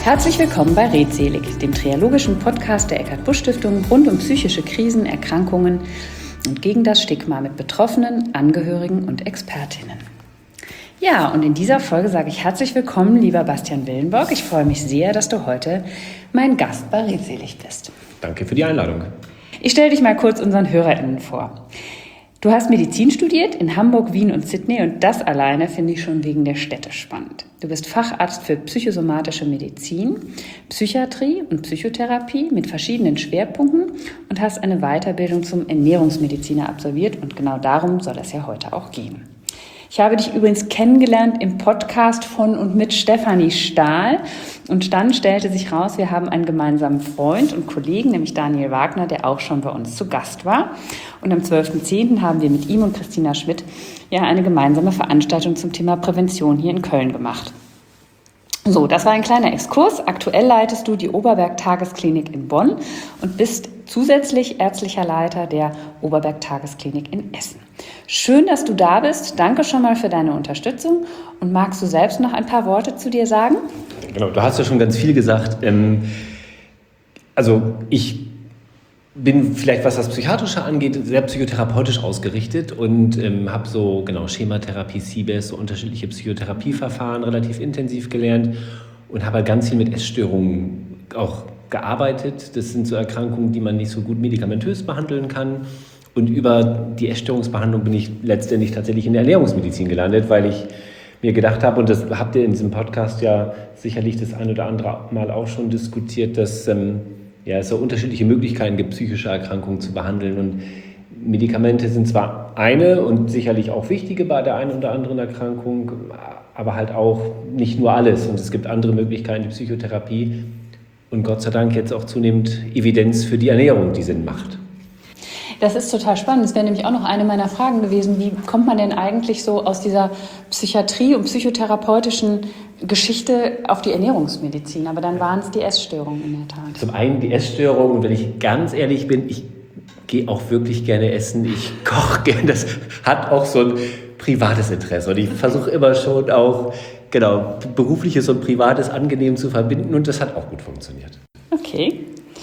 Herzlich willkommen bei Redselig, dem triologischen Podcast der Eckart-Busch-Stiftung rund um psychische Krisen, Erkrankungen und gegen das Stigma mit Betroffenen, Angehörigen und Expertinnen. Ja, und in dieser Folge sage ich herzlich willkommen, lieber Bastian Willenborg. Ich freue mich sehr, dass du heute mein Gast bei Redselig bist. Danke für die Einladung. Ich stelle dich mal kurz unseren HörerInnen vor. Du hast Medizin studiert in Hamburg, Wien und Sydney und das alleine finde ich schon wegen der Städte spannend. Du bist Facharzt für psychosomatische Medizin, Psychiatrie und Psychotherapie mit verschiedenen Schwerpunkten und hast eine Weiterbildung zum Ernährungsmediziner absolviert und genau darum soll es ja heute auch gehen. Ich habe dich übrigens kennengelernt im Podcast von und mit Stefanie Stahl und dann stellte sich raus, wir haben einen gemeinsamen Freund und Kollegen, nämlich Daniel Wagner, der auch schon bei uns zu Gast war. Und am 12.10. haben wir mit ihm und Christina Schmidt ja eine gemeinsame Veranstaltung zum Thema Prävention hier in Köln gemacht. So, das war ein kleiner Exkurs. Aktuell leitest du die Oberberg-Tagesklinik in Bonn und bist zusätzlich ärztlicher Leiter der Oberberg-Tagesklinik in Essen. Schön, dass du da bist. Danke schon mal für deine Unterstützung. Und magst du selbst noch ein paar Worte zu dir sagen? Genau, du hast ja schon ganz viel gesagt. Ich bin vielleicht, was das Psychiatrische angeht, sehr psychotherapeutisch ausgerichtet und habe Schematherapie, CBES, so unterschiedliche Psychotherapieverfahren relativ intensiv gelernt und habe halt ganz viel mit Essstörungen auch gearbeitet. Das sind so Erkrankungen, die man nicht so gut medikamentös behandeln kann. Und über die Essstörungsbehandlung bin ich letztendlich tatsächlich in der Ernährungsmedizin gelandet, weil ich mir gedacht habe, und das habt ihr in diesem Podcast ja sicherlich das ein oder andere Mal auch schon diskutiert, dass es so unterschiedliche Möglichkeiten gibt, psychische Erkrankungen zu behandeln. Und Medikamente sind zwar eine und sicherlich auch wichtige bei der einen oder anderen Erkrankung, aber halt auch nicht nur alles. Und es gibt andere Möglichkeiten, die Psychotherapie und Gott sei Dank jetzt auch zunehmend Evidenz für die Ernährung, die Sinn macht. Das ist total spannend. Das wäre nämlich auch noch eine meiner Fragen gewesen. Wie kommt man denn eigentlich so aus dieser Psychiatrie und psychotherapeutischen Geschichte auf die Ernährungsmedizin? Aber dann waren es die Essstörungen in der Tat. Zum einen die Essstörungen und wenn ich ganz ehrlich bin, ich gehe auch wirklich gerne essen. Ich koche gerne. Das hat auch so ein privates Interesse. Und ich versuche immer schon auch, berufliches und privates angenehm zu verbinden. Und das hat auch gut funktioniert. Okay.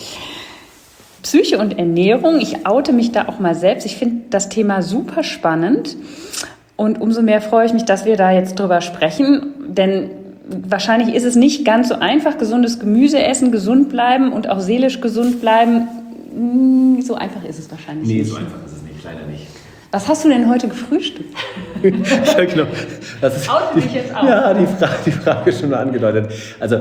Psyche und Ernährung, ich oute mich da auch mal selbst. Ich finde das Thema super spannend und umso mehr freue ich mich, dass wir da jetzt drüber sprechen, denn wahrscheinlich ist es nicht ganz so einfach, gesundes Gemüse essen, gesund bleiben und auch seelisch gesund bleiben. So einfach ist es wahrscheinlich nicht. Nee, so einfach ist es nicht, leider nicht. Was hast du denn heute gefrühstückt? Ja, genau. Das ist oute dich jetzt auch. Ja, die Frage ist schon mal angedeutet. Also,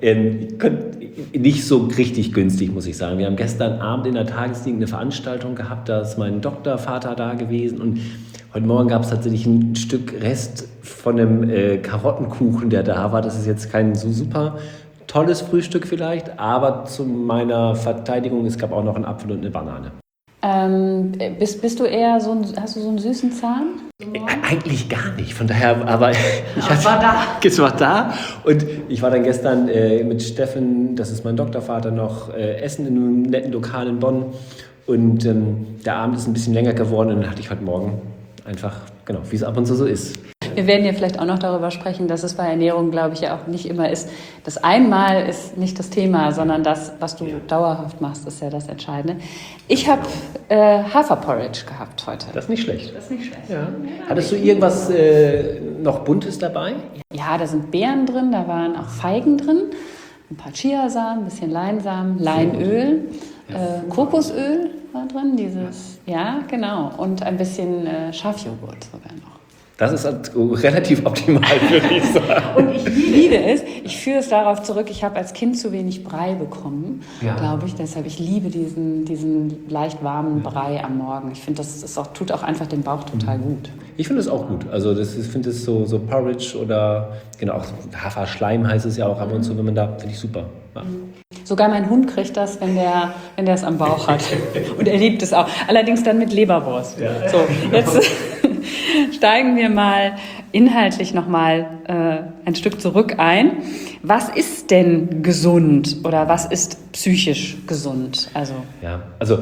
nicht so richtig günstig, muss ich sagen. Wir haben gestern Abend in der Tagesklinik eine Veranstaltung gehabt, da ist mein Doktorvater da gewesen und heute Morgen gab es tatsächlich ein Stück Rest von einem Karottenkuchen, der da war. Das ist jetzt kein so super tolles Frühstück vielleicht, aber zu meiner Verteidigung, es gab auch noch einen Apfel und eine Banane. Bist du eher hast du so einen süßen Zahn? Eigentlich gar nicht, von daher, aber Es war da und ich war dann gestern mit Steffen, das ist mein Doktorvater, noch essen in einem netten Lokal in Bonn und der Abend ist ein bisschen länger geworden und dann hatte ich heute Morgen einfach, wie es ab und zu so ist. Wir werden ja vielleicht auch noch darüber sprechen, dass es bei Ernährung, glaube ich, ja auch nicht immer ist. Das einmal ist nicht das Thema, sondern das, was du dauerhaft machst, ist ja das Entscheidende. Ich habe Haferporridge gehabt heute. Das ist nicht schlecht. Ja. Hattest du irgendwas noch Buntes dabei? Ja, da sind Beeren drin, da waren auch Feigen drin, ein paar Chiasamen, ein bisschen Leinsamen, Leinöl, Kokosöl war drin, ja genau, und ein bisschen Schafjoghurt sogar noch. Das ist relativ optimal, würde ich sagen. Und ich liebe es. Ich führe es darauf zurück, ich habe als Kind zu wenig Brei bekommen, glaube ich. Deshalb, ich liebe diesen leicht warmen Brei am Morgen. Ich finde, tut auch einfach dem Bauch total gut. Ich finde es auch gut. Also ich finde es so Porridge oder auch Haferschleim heißt es ja auch ab und zu, wenn man da, finde ich super. Ja. Sogar mein Hund kriegt das, wenn der es am Bauch hat. Und er liebt es auch. Allerdings dann mit Leberwurst. Ja. So, jetzt steigen wir mal inhaltlich nochmal ein Stück zurück ein. Was ist denn gesund oder was ist psychisch gesund? Also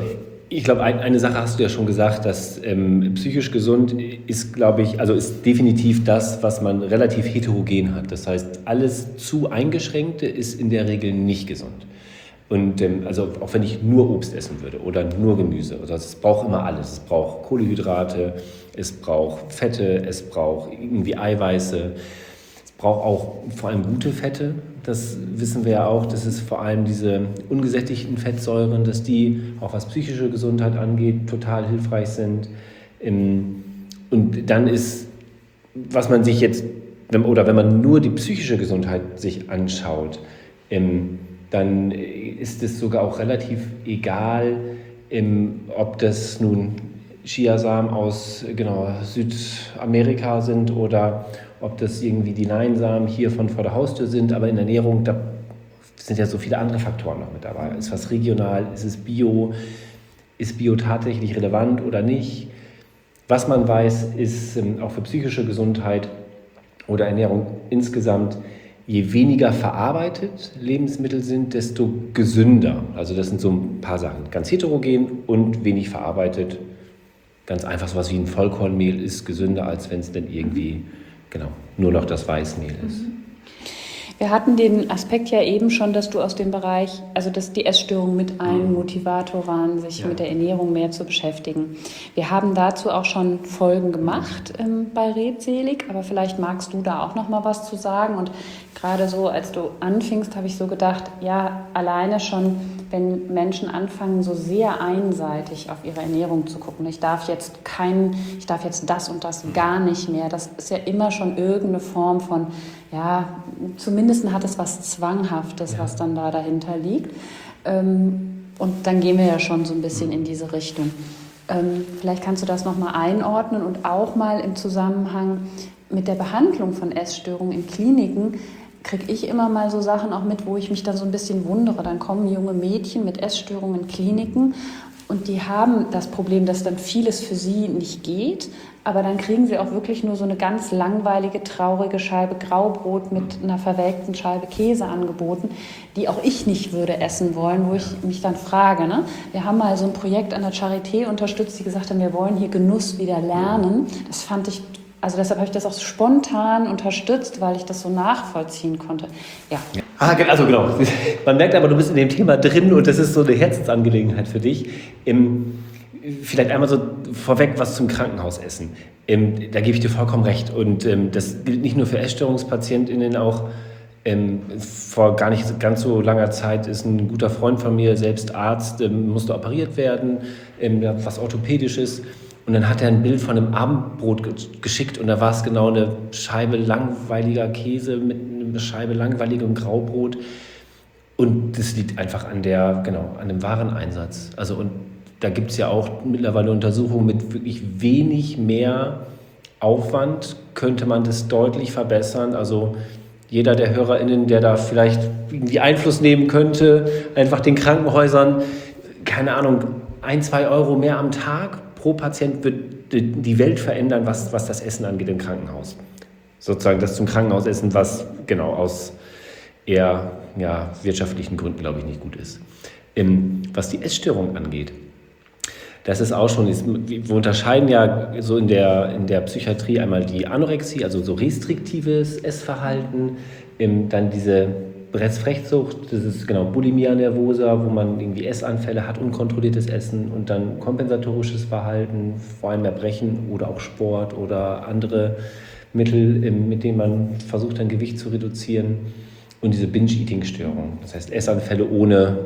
Ich glaube, eine Sache hast du ja schon gesagt, dass psychisch gesund ist, glaube ich, also ist definitiv das, was man relativ heterogen hat. Das heißt, alles zu Eingeschränkte ist in der Regel nicht gesund. Und also auch wenn ich nur Obst essen würde oder nur Gemüse, also es braucht immer alles. Es braucht Kohlenhydrate, es braucht Fette, es braucht irgendwie Eiweiße, es braucht auch vor allem gute Fette. Das wissen wir ja auch, dass es vor allem diese ungesättigten Fettsäuren, dass die auch was psychische Gesundheit angeht, total hilfreich sind. Und dann ist, was man sich jetzt, oder wenn man nur die psychische Gesundheit sich anschaut, dann ist es sogar auch relativ egal, ob das nun Chiasamen aus Südamerika sind oder ob das irgendwie die Leinsamen hier von vor der Haustür sind. Aber in Ernährung, da sind ja so viele andere Faktoren noch mit dabei. Ist was regional? Ist es Bio? Ist Bio tatsächlich relevant oder nicht? Was man weiß, ist auch für psychische Gesundheit oder Ernährung insgesamt, je weniger verarbeitet Lebensmittel sind, desto gesünder. Also das sind so ein paar Sachen. Ganz heterogen und wenig verarbeitet. Ganz einfach sowas wie ein Vollkornmehl ist gesünder, als wenn es dann irgendwie nur noch das Weißmehl ist. Wir hatten den Aspekt ja eben schon, dass du aus dem Bereich, also dass die Essstörung mit einem Motivator waren, sich mit der Ernährung mehr zu beschäftigen. Wir haben dazu auch schon Folgen gemacht bei Redselig, aber vielleicht magst du da auch noch mal was zu sagen. Und gerade so, als du anfingst, habe ich so gedacht, ja, alleine schon, wenn Menschen anfangen, so sehr einseitig auf ihre Ernährung zu gucken. Ich darf jetzt das und das gar nicht mehr. Das ist ja immer schon irgendeine Form von, ja, zumindest hat es was Zwanghaftes, was dann da dahinter liegt. Und dann gehen wir ja schon so ein bisschen in diese Richtung. Vielleicht kannst du das nochmal einordnen und auch mal im Zusammenhang mit der Behandlung von Essstörungen in Kliniken kriege ich immer mal so Sachen auch mit, wo ich mich dann so ein bisschen wundere. Dann kommen junge Mädchen mit Essstörungen in Kliniken und die haben das Problem, dass dann vieles für sie nicht geht, aber dann kriegen sie auch wirklich nur so eine ganz langweilige, traurige Scheibe Graubrot mit einer verwelkten Scheibe Käse angeboten, die auch ich nicht würde essen wollen, wo ich mich dann frage. Ne? Wir haben mal so ein Projekt an der Charité unterstützt, die gesagt haben, wir wollen hier Genuss wieder lernen. Das fand ich, also deshalb habe ich das auch spontan unterstützt, weil ich das so nachvollziehen konnte. Ja. Also genau. Man merkt aber, du bist in dem Thema drin und das ist so eine Herzensangelegenheit für dich. Vielleicht einmal so vorweg was zum Krankenhausessen. Da gebe ich dir vollkommen recht. Und das gilt nicht nur für Essstörungspatientinnen, auch vor gar nicht ganz so langer Zeit ist ein guter Freund von mir, selbst Arzt, musste operiert werden, was Orthopädisches. Und dann hat er ein Bild von einem Abendbrot geschickt und da war es genau eine Scheibe langweiliger Käse mit einer Scheibe langweiligem Graubrot. Und das liegt einfach an dem Wareneinsatz. Also und da gibt es ja auch mittlerweile Untersuchungen mit wirklich wenig mehr Aufwand könnte man das deutlich verbessern. Also jeder der HörerInnen, der da vielleicht irgendwie Einfluss nehmen könnte, einfach den Krankenhäusern, keine Ahnung, 1-2 Euro mehr am Tag pro Patient wird die Welt verändern, was das Essen angeht im Krankenhaus. Sozusagen das zum Krankenhausessen, was aus eher wirtschaftlichen Gründen, glaube ich, nicht gut ist. Was die Essstörung angeht, das ist auch schon, wir unterscheiden ja so in der Psychiatrie einmal die Anorexie, also so restriktives Essverhalten, dann diese Restfrechsucht, das ist Bulimia nervosa, wo man irgendwie Essanfälle hat, unkontrolliertes Essen und dann kompensatorisches Verhalten, vor allem Erbrechen oder auch Sport oder andere Mittel, mit denen man versucht, dann Gewicht zu reduzieren und diese Binge-Eating-Störung, das heißt Essanfälle ohne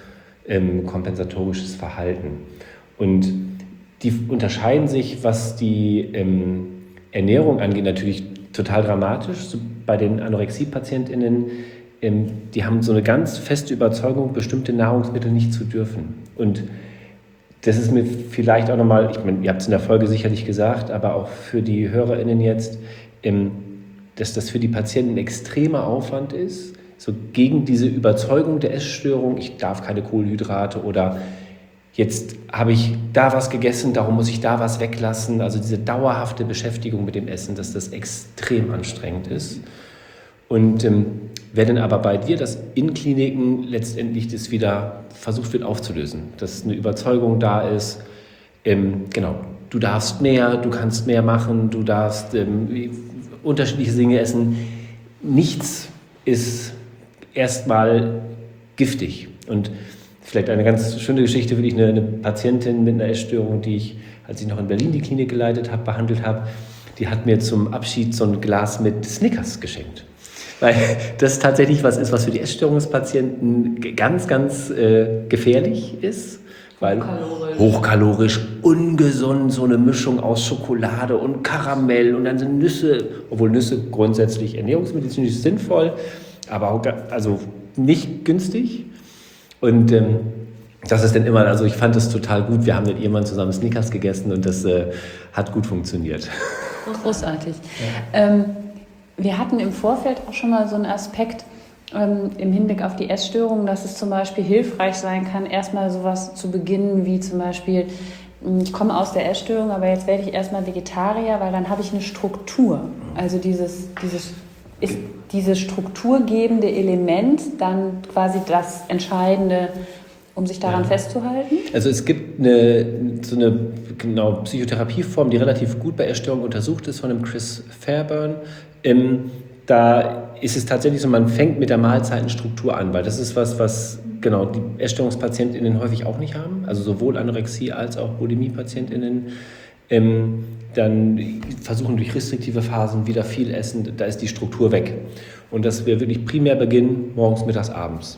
kompensatorisches Verhalten. Und die unterscheiden sich, was die Ernährung angeht, natürlich total dramatisch. So bei den Anorexie-PatientInnen, die haben so eine ganz feste Überzeugung, bestimmte Nahrungsmittel nicht zu dürfen. Und das ist mir vielleicht auch nochmal, ich meine, ihr habt es in der Folge sicherlich gesagt, aber auch für die HörerInnen jetzt, dass das für die Patienten ein extremer Aufwand ist, so gegen diese Überzeugung der Essstörung, ich darf keine Kohlenhydrate oder jetzt habe ich da was gegessen, darum muss ich da was weglassen. Also diese dauerhafte Beschäftigung mit dem Essen, dass das extrem anstrengend ist. Und Wenn aber bei dir das in Kliniken letztendlich das wieder versucht wird aufzulösen, dass eine Überzeugung da ist, genau, du darfst mehr, du kannst mehr machen, du darfst unterschiedliche Dinge essen. Nichts ist erstmal giftig. Und vielleicht eine ganz schöne Geschichte, wirklich eine Patientin mit einer Essstörung, die ich, als ich noch in Berlin die Klinik geleitet habe, behandelt habe, die hat mir zum Abschied so ein Glas mit Snickers geschenkt. Weil das tatsächlich was ist, was für die Essstörungspatienten ganz, ganz gefährlich ist. Weil hochkalorisch, ungesund, so eine Mischung aus Schokolade und Karamell und dann sind Nüsse, obwohl Nüsse grundsätzlich ernährungsmedizinisch sinnvoll, aber auch, also nicht günstig. Und das ist dann immer, also ich fand das total gut. Wir haben mit jemandem zusammen Snickers gegessen und das hat gut funktioniert. Großartig. Ja. Wir hatten im Vorfeld auch schon mal so einen Aspekt im Hinblick auf die Essstörungen, dass es zum Beispiel hilfreich sein kann, erstmal sowas zu beginnen, wie zum Beispiel, ich komme aus der Essstörung, aber jetzt werde ich erstmal Vegetarier, weil dann habe ich eine Struktur. Also dieses strukturgebende Element dann quasi das Entscheidende, um sich daran festzuhalten? Also es gibt so eine Psychotherapieform, die relativ gut bei Essstörungen untersucht ist, von dem Chris Fairburn. Da ist es tatsächlich so, man fängt mit der Mahlzeitenstruktur an, weil das ist was genau die EssstörungspatientInnen häufig auch nicht haben, also sowohl Anorexie als auch Bulimie-PatientInnen. Dann versuchen durch restriktive Phasen wieder viel essen, da ist die Struktur weg. Und dass wir wirklich primär beginnen, morgens, mittags, abends.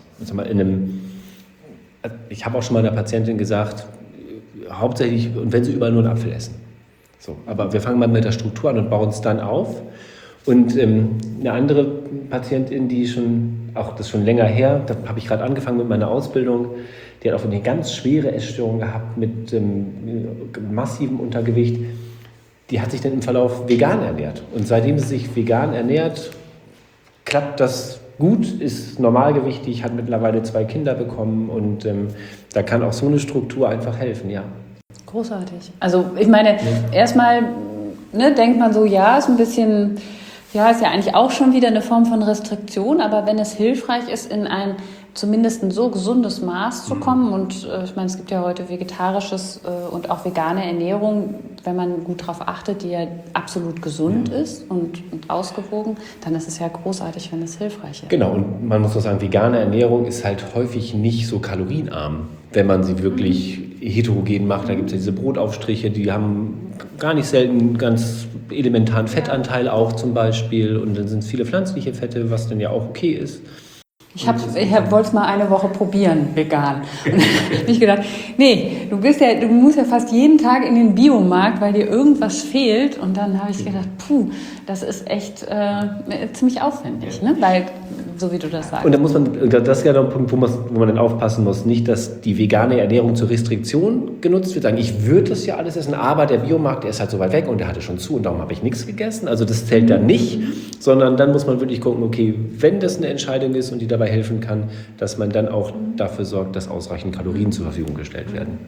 Ich habe auch schon mal einer Patientin gesagt, hauptsächlich, und wenn sie überall nur einen Apfel essen. So, aber wir fangen mal mit der Struktur an und bauen es dann auf. Und eine andere Patientin, die das ist schon länger her, da habe ich gerade angefangen mit meiner Ausbildung, die hat auch eine ganz schwere Essstörung gehabt mit massivem Untergewicht. Die hat sich dann im Verlauf vegan ernährt. Und seitdem sie sich vegan ernährt, klappt das gut, ist normalgewichtig, hat mittlerweile 2 Kinder bekommen und da kann auch so eine Struktur einfach helfen, ja. Großartig. Also ich meine, erstmal denkt man so, ja, ist ein bisschen, ja, ist ja eigentlich auch schon wieder eine Form von Restriktion, aber wenn es hilfreich ist, in ein zumindest ein so gesundes Maß zu kommen und ich meine, es gibt ja heute vegetarisches und auch vegane Ernährung, wenn man gut darauf achtet, die ja absolut gesund ist und ausgewogen, dann ist es ja großartig, wenn es hilfreich ist. Genau, und man muss auch sagen, vegane Ernährung ist halt häufig nicht so kalorienarm, wenn man sie wirklich heterogen macht. Da gibt es ja diese Brotaufstriche, die haben gar nicht selten ganz elementaren Fettanteil auch zum Beispiel und dann sind es viele pflanzliche Fette, was dann ja auch okay ist. Ich wollte es mal eine Woche probieren, vegan. Und dann habe ich gedacht, nee, du musst ja fast jeden Tag in den Biomarkt, weil dir irgendwas fehlt. Und dann habe ich gedacht, das ist echt ziemlich aufwendig, ne? Weil, so wie du das sagst. Und da muss man, das ist ja noch ein Punkt, wo man dann aufpassen muss, nicht, dass die vegane Ernährung zur Restriktion genutzt wird. Sagen, ich würde das ja alles essen, aber der Biomarkt, der ist halt so weit weg und der hatte schon zu und darum habe ich nichts gegessen. Also das zählt dann nicht, sondern dann muss man wirklich gucken, okay, wenn das eine Entscheidung ist und die dabei helfen kann, dass man dann auch dafür sorgt, dass ausreichend Kalorien zur Verfügung gestellt werden.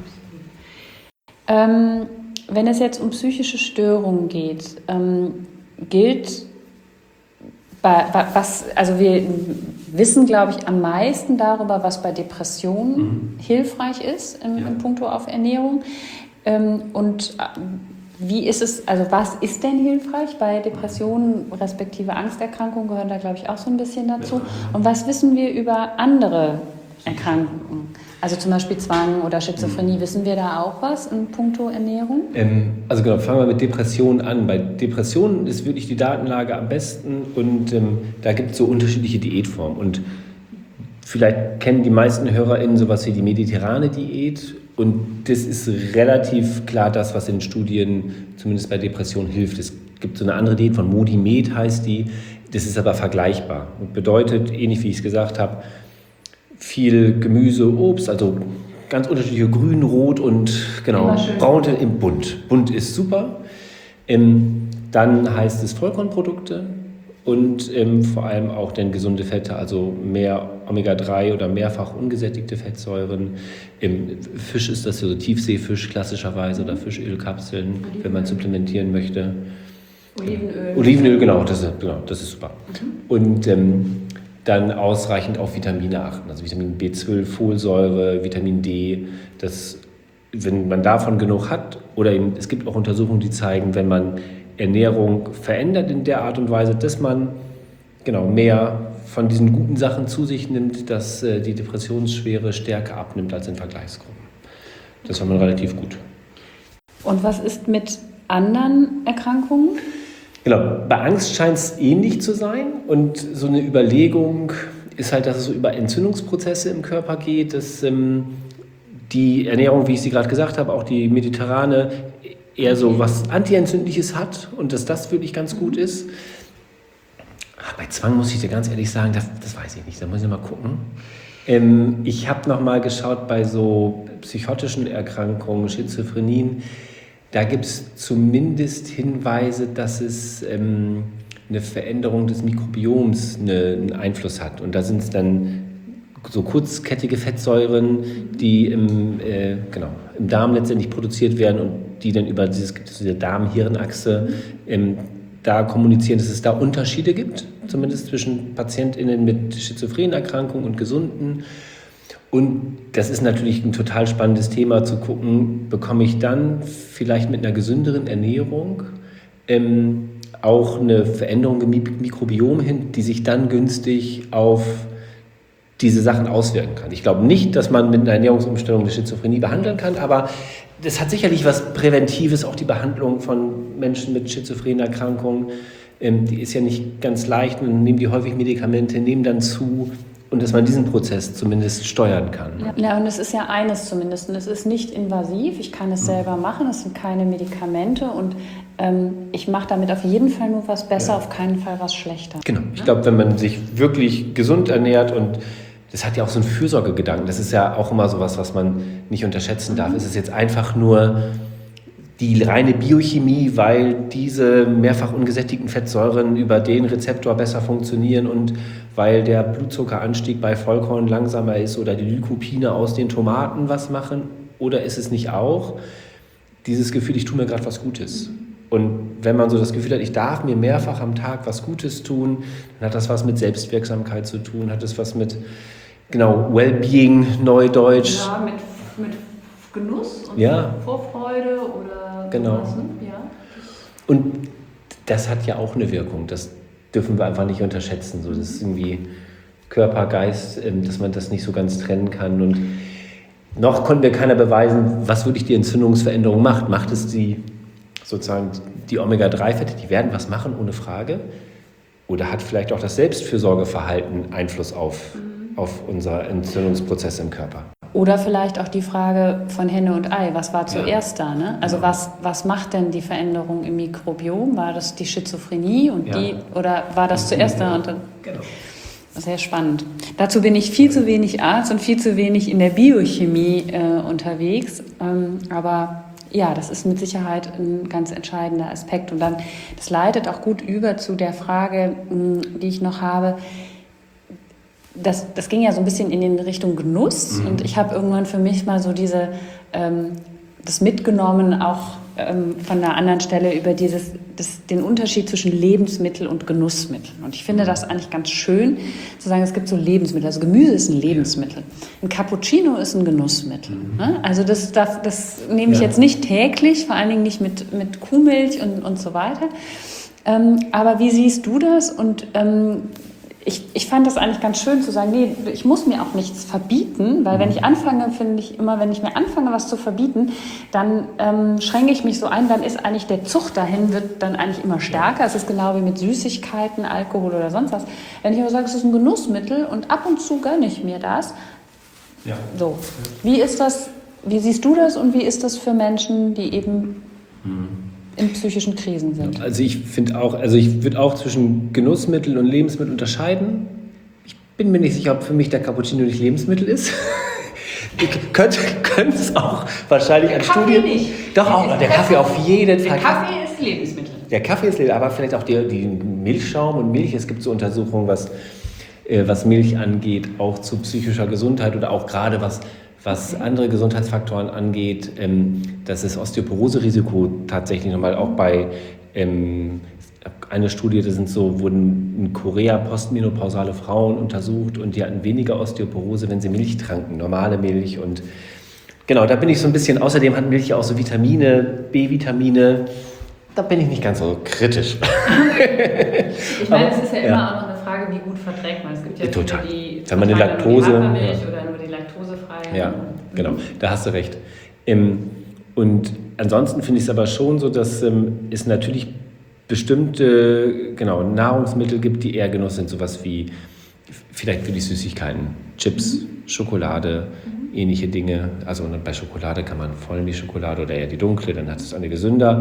Wenn es jetzt um psychische Störungen geht, gilt also wir wissen, glaube ich, am meisten darüber, was bei Depressionen hilfreich ist in puncto auf Ernährung. Und wie ist es, also was ist denn hilfreich bei Depressionen respektive Angsterkrankungen gehören da, glaube ich, auch so ein bisschen dazu. Und was wissen wir über andere Erkrankungen? Also zum Beispiel Zwang oder Schizophrenie, wissen wir da auch was in puncto Ernährung? Also genau, fangen wir mit Depressionen an. Bei Depressionen ist wirklich die Datenlage am besten und da gibt es so unterschiedliche Diätformen. Und vielleicht kennen die meisten HörerInnen sowas wie die mediterrane Diät. Und das ist relativ klar das, was in Studien zumindest bei Depressionen hilft. Es gibt so eine andere Diät von Modimed heißt die. Das ist aber vergleichbar und bedeutet, ähnlich wie ich es gesagt habe, viel Gemüse, Obst, also ganz unterschiedliche Grün, Rot und genau, Braun im Bunt. Bunt ist super. Dann heißt es Vollkornprodukte und vor allem auch dann gesunde Fette, also mehr Omega-3 oder mehrfach ungesättigte Fettsäuren. Im Fisch ist das so Tiefseefisch klassischerweise oder Fischölkapseln, wenn man supplementieren möchte. Olivenöl. Olivenöl, genau, das ist super. Und dann ausreichend auf Vitamine achten. Also Vitamin B12, Folsäure, Vitamin D. Wenn man davon genug hat, oder eben, es gibt auch Untersuchungen, die zeigen, wenn man Ernährung verändert in der Art und Weise, dass man mehr von diesen guten Sachen zu sich nimmt, dass die Depressionsschwere stärker abnimmt als in Vergleichsgruppen. Das war man relativ gut. Und was ist mit anderen Erkrankungen? Genau, bei Angst scheint es ähnlich zu sein. Und so eine Überlegung ist halt, dass es so über Entzündungsprozesse im Körper geht, dass die Ernährung, wie ich sie gerade gesagt habe, auch die mediterrane, eher so was Antientzündliches hat und dass das wirklich ganz gut ist. Bei Zwang muss ich dir ganz ehrlich sagen, das weiß ich nicht, da muss ich mal gucken. Ich habe noch mal geschaut bei so psychotischen Erkrankungen, Schizophrenien, da gibt es zumindest Hinweise, dass es eine Veränderung des Mikrobioms einen Einfluss hat. Und da sind es dann so kurzkettige Fettsäuren, die im Darm letztendlich produziert werden und die dann über diese Darm-Hirn-Achse da kommunizieren, dass es da Unterschiede gibt, zumindest zwischen PatientInnen mit schizophrenen Erkrankungen und Gesunden. Und das ist natürlich ein total spannendes Thema zu gucken, bekomme ich dann vielleicht mit einer gesünderen Ernährung auch eine Veränderung im Mikrobiom hin, die sich dann günstig auf diese Sachen auswirken kann. Ich glaube nicht, dass man mit einer Ernährungsumstellung eine Schizophrenie behandeln kann, aber das hat sicherlich was Präventives, auch die Behandlung von Menschen mit schizophrenen Erkrankungen. Die ist ja nicht ganz leicht und nehmen die häufig Medikamente, nehmen dann zu und dass man diesen Prozess zumindest steuern kann. Ja, und es ist ja eines zumindest, und es ist nicht invasiv, ich kann es selber machen, es sind keine Medikamente und ich mache damit auf jeden Fall nur was besser, auf keinen Fall was schlechter. Genau, ich glaube, wenn man sich wirklich gesund ernährt und das hat ja auch so einen Fürsorgegedanken. Das ist ja auch immer sowas, was man nicht unterschätzen darf. Es ist jetzt einfach nur die reine Biochemie, weil diese mehrfach ungesättigten Fettsäuren über den Rezeptor besser funktionieren und weil der Blutzuckeranstieg bei Vollkorn langsamer ist oder die Lycopine aus den Tomaten was machen. Oder ist es nicht auch dieses Gefühl, ich tue mir gerade was Gutes? Und wenn man so das Gefühl hat, ich darf mir mehrfach am Tag was Gutes tun, dann hat das was mit Selbstwirksamkeit zu tun, hat das was mit Wellbeing, Neudeutsch. Ja, mit Genuss und Vorfreude oder sowas. Ne? Ja. Und das hat ja auch eine Wirkung, das dürfen wir einfach nicht unterschätzen. So, das ist irgendwie Körper, Geist, dass man das nicht so ganz trennen kann. Und noch konnte mir keiner beweisen, was wirklich die Entzündungsveränderung macht. Macht es die Omega-3-Fette, die werden was machen, ohne Frage? Oder hat vielleicht auch das Selbstfürsorgeverhalten Einfluss auf unser Entzündungsprozess im Körper? Oder vielleicht auch die Frage von Henne und Ei, was war zuerst da? Ne? Also was macht denn die Veränderung im Mikrobiom? War das die Schizophrenie oder war das zuerst da? Und dann, genau. Sehr spannend. Dazu bin ich viel zu wenig Arzt und viel zu wenig in der Biochemie unterwegs. Aber ja, das ist mit Sicherheit ein ganz entscheidender Aspekt. Und dann, das leitet auch gut über zu der Frage, die ich noch habe. Das ging ja so ein bisschen in Richtung Genuss. Und ich habe irgendwann für mich mal so das mitgenommen, auch von einer anderen Stelle über den Unterschied zwischen Lebensmittel und Genussmitteln. Und ich finde das eigentlich ganz schön, zu sagen, es gibt so Lebensmittel. Also Gemüse ist ein Lebensmittel. Ein Cappuccino ist ein Genussmittel. Ne? Also das nehme ich jetzt nicht täglich, vor allen Dingen nicht mit Kuhmilch und so weiter. Aber wie siehst du das? Und ich fand das eigentlich ganz schön zu sagen, nee, ich muss mir auch nichts verbieten, weil wenn ich anfange, finde ich immer, wenn ich mir anfange, was zu verbieten, dann schränke ich mich so ein, dann ist eigentlich der Zug dahin, wird dann eigentlich immer stärker. Es ist genau wie mit Süßigkeiten, Alkohol oder sonst was. Wenn ich aber sage, es ist ein Genussmittel und ab und zu gönne ich mir das. Ja. So. Wie siehst du das und wie ist das für Menschen, die eben in psychischen Krisen sind? Also ich würde auch zwischen Genussmittel und Lebensmittel unterscheiden. Ich bin mir nicht sicher, ob für mich der Cappuccino nicht Lebensmittel ist. Könnte es auch wahrscheinlich an Studien. Kaffee nicht. Doch, auch der Kaffee auf jeden Fall. Der Kaffee ist Lebensmittel. Der Kaffee ist Lebensmittel, aber vielleicht auch die Milchschaum und Milch. Es gibt so Untersuchungen, was Milch angeht, auch zu psychischer Gesundheit oder auch gerade was andere Gesundheitsfaktoren angeht, dass das Osteoporose-Risiko tatsächlich nochmal auch bei eine Studie, wurden in Korea postmenopausale Frauen untersucht und die hatten weniger Osteoporose, wenn sie Milch tranken, normale Milch. Und genau, da bin ich so ein bisschen, außerdem hat Milch ja auch so Vitamine, B-Vitamine, da bin ich nicht ganz so kritisch. Ich meine, es ist ja immer auch noch eine Frage, wie gut verträgt man. Es gibt ja total. Viele, die wenn man eine Laktose, nur die Hafermilch oder nur die laktosefreie. Ja, genau, da hast du recht. Und ansonsten finde ich es aber schon so, dass es natürlich bestimmte Nahrungsmittel gibt, die eher Genuss sind, sowas wie vielleicht wirklich Süßigkeiten, Chips, Schokolade, ähnliche Dinge. Also bei Schokolade kann man Vollmilchschokolade oder eher die dunkle, dann hat es eine gesünder.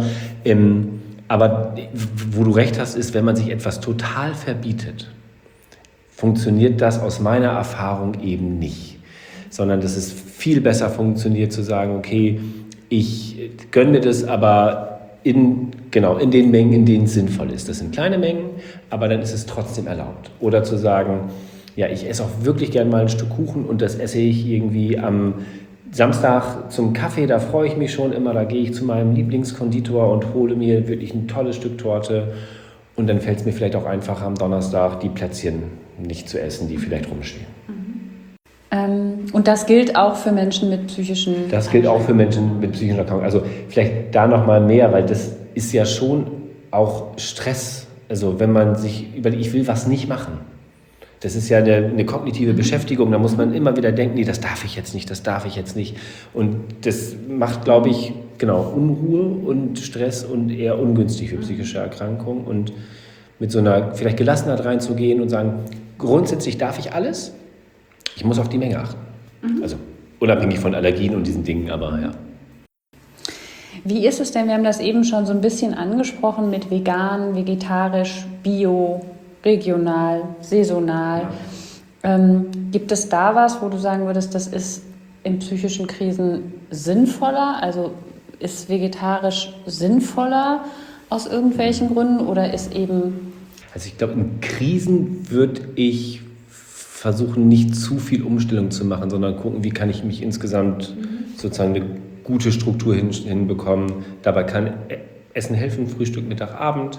Aber wo du recht hast, ist, wenn man sich etwas total verbietet, funktioniert das aus meiner Erfahrung eben nicht. Sondern dass es viel besser funktioniert zu sagen, okay, ich gönne mir das, aber in den Mengen, in denen es sinnvoll ist. Das sind kleine Mengen, aber dann ist es trotzdem erlaubt. Oder zu sagen, ja, ich esse auch wirklich gern mal ein Stück Kuchen und das esse ich irgendwie am Samstag zum Kaffee, da freue ich mich schon immer, da gehe ich zu meinem Lieblingskonditor und hole mir wirklich ein tolles Stück Torte und dann fällt es mir vielleicht auch einfacher am Donnerstag die Plätzchen nicht zu essen, die vielleicht rumstehen. Und das gilt auch für Menschen mit psychischen Erkrankungen? Das gilt auch für Menschen mit psychischen Erkrankungen. Also vielleicht da noch mal mehr, weil das ist ja schon auch Stress. Also wenn man sich überlegt, ich will was nicht machen. Das ist ja eine kognitive Beschäftigung. Da muss man immer wieder denken, nee, das darf ich jetzt nicht, das darf ich jetzt nicht. Und das macht, glaube ich, Unruhe und Stress und eher ungünstig für psychische Erkrankungen. Und mit so einer vielleicht Gelassenheit reinzugehen und sagen, grundsätzlich darf ich alles, ich muss auf die Menge achten. Also unabhängig von Allergien und diesen Dingen, aber ja. Wie ist es denn, wir haben das eben schon so ein bisschen angesprochen mit vegan, vegetarisch, bio, regional, saisonal. Gibt es da was, wo du sagen würdest, das ist in psychischen Krisen sinnvoller? Also ist vegetarisch sinnvoller aus irgendwelchen Gründen oder ist eben... Also ich glaube, in Krisen würde ich versuchen, nicht zu viel Umstellung zu machen, sondern gucken, wie kann ich mich insgesamt sozusagen eine gute Struktur hinbekommen. Dabei kann Essen helfen, Frühstück, Mittag, Abend.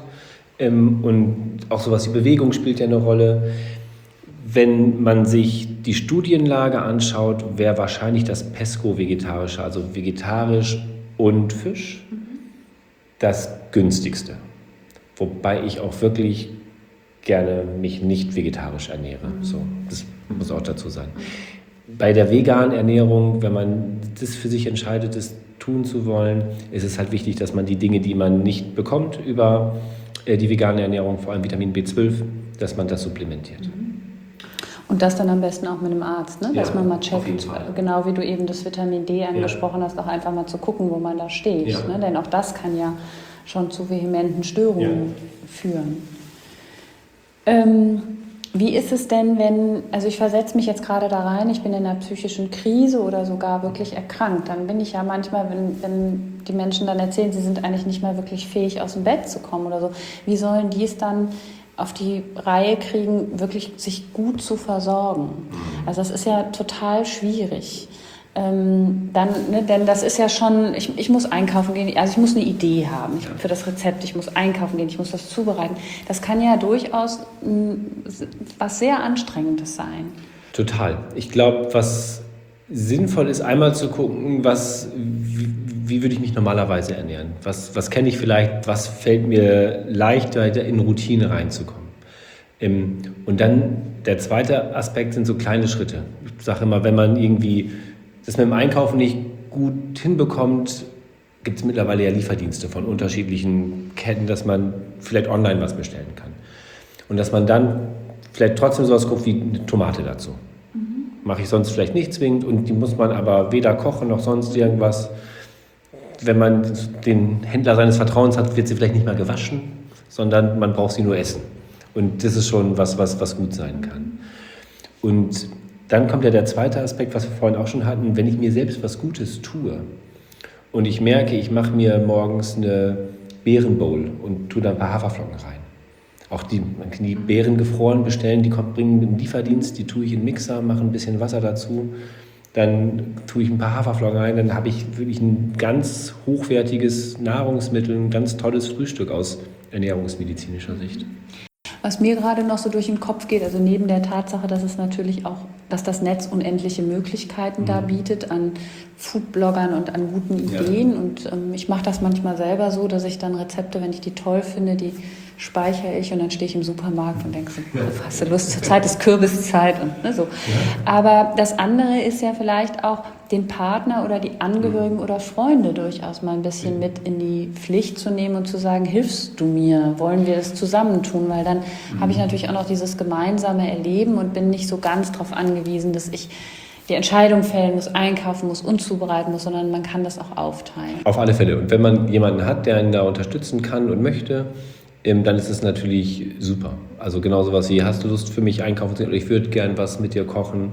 Und auch sowas wie Bewegung spielt ja eine Rolle. Wenn man sich die Studienlage anschaut, wäre wahrscheinlich das Pesco-Vegetarische, also vegetarisch und Fisch, das günstigste. Wobei ich auch wirklich gerne mich nicht vegetarisch ernähre. So, das muss auch dazu sein. Bei der veganen Ernährung, wenn man das für sich entscheidet, das tun zu wollen, ist es halt wichtig, dass man die Dinge, die man nicht bekommt über die vegane Ernährung, vor allem Vitamin B12, dass man das supplementiert. Und das dann am besten auch mit einem Arzt, ne? Dass man mal checkt, genau wie du eben das Vitamin D angesprochen hast, auch einfach mal zu gucken, wo man da steht. Ja. Ne? Denn auch das kann ja schon zu vehementen Störungen führen. Wie ist es denn, also ich versetze mich jetzt gerade da rein, ich bin in einer psychischen Krise oder sogar wirklich erkrankt, dann bin ich ja manchmal, wenn die Menschen dann erzählen, sie sind eigentlich nicht mehr wirklich fähig, aus dem Bett zu kommen oder so, wie sollen die es dann auf die Reihe kriegen, wirklich sich gut zu versorgen? Also das ist ja total schwierig. Denn das ist ja schon, ich muss einkaufen gehen, also ich muss eine Idee haben für das Rezept, ich muss einkaufen gehen, ich muss das zubereiten. Das kann ja durchaus was sehr Anstrengendes sein. Total. Ich glaube, was sinnvoll ist, einmal zu gucken, wie würde ich mich normalerweise ernähren? Was kenne ich vielleicht, was fällt mir leichter, in Routine reinzukommen? Und dann der zweite Aspekt sind so kleine Schritte. Ich sage immer, wenn man irgendwie das mit dem Einkaufen nicht gut hinbekommt, gibt es mittlerweile ja Lieferdienste von unterschiedlichen Ketten, dass man vielleicht online was bestellen kann. Und dass man dann vielleicht trotzdem sowas guckt wie eine Tomate dazu. Mache ich sonst vielleicht nicht zwingend und die muss man aber weder kochen noch sonst irgendwas. Wenn man den Händler seines Vertrauens hat, wird sie vielleicht nicht mal gewaschen, sondern man braucht sie nur essen. Und das ist schon was gut sein kann. Und dann kommt ja der zweite Aspekt, was wir vorhin auch schon hatten, wenn ich mir selbst was Gutes tue und ich merke, ich mache mir morgens eine Beerenbowl und tue da ein paar Haferflocken rein. Auch man kann die Beeren gefroren bestellen, bringen einen Lieferdienst, die tue ich in den Mixer, mache ein bisschen Wasser dazu dann tue ich ein paar Haferflocken rein, dann habe ich wirklich ein ganz hochwertiges Nahrungsmittel, ein ganz tolles Frühstück aus ernährungsmedizinischer Sicht. Was mir gerade noch so durch den Kopf geht, also neben der Tatsache, dass es natürlich auch, dass das Netz unendliche Möglichkeiten da bietet an Foodbloggern und an guten Ideen. Ja. Und ich mache das manchmal selber so, dass ich dann Rezepte, wenn ich die toll finde, die speichere ich und dann stehe ich im Supermarkt und denke so, hast du Lust, zur Zeit ist Kürbiszeit und so. Ja. Aber das andere ist ja vielleicht auch, den Partner oder die Angehörigen oder Freunde durchaus mal ein bisschen mit in die Pflicht zu nehmen und zu sagen, hilfst du mir, wollen wir es zusammentun, weil dann habe ich natürlich auch noch dieses gemeinsame Erleben und bin nicht so ganz darauf angewiesen, dass ich die Entscheidung fällen muss, einkaufen muss und zubereiten muss, sondern man kann das auch aufteilen. Auf alle Fälle. Und wenn man jemanden hat, der einen da unterstützen kann und möchte, dann ist es natürlich super. Also genau sowas wie, hast du Lust für mich einkaufen zu gehen oder ich würde gern was mit dir kochen.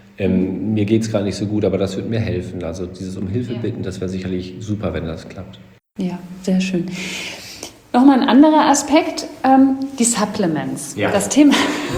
Mir geht es gar nicht so gut, aber das wird mir helfen. Also dieses um Hilfe bitten, das wäre sicherlich super, wenn das klappt. Ja, sehr schön. Nochmal ein anderer Aspekt, die Supplements. Ja. Das Thema,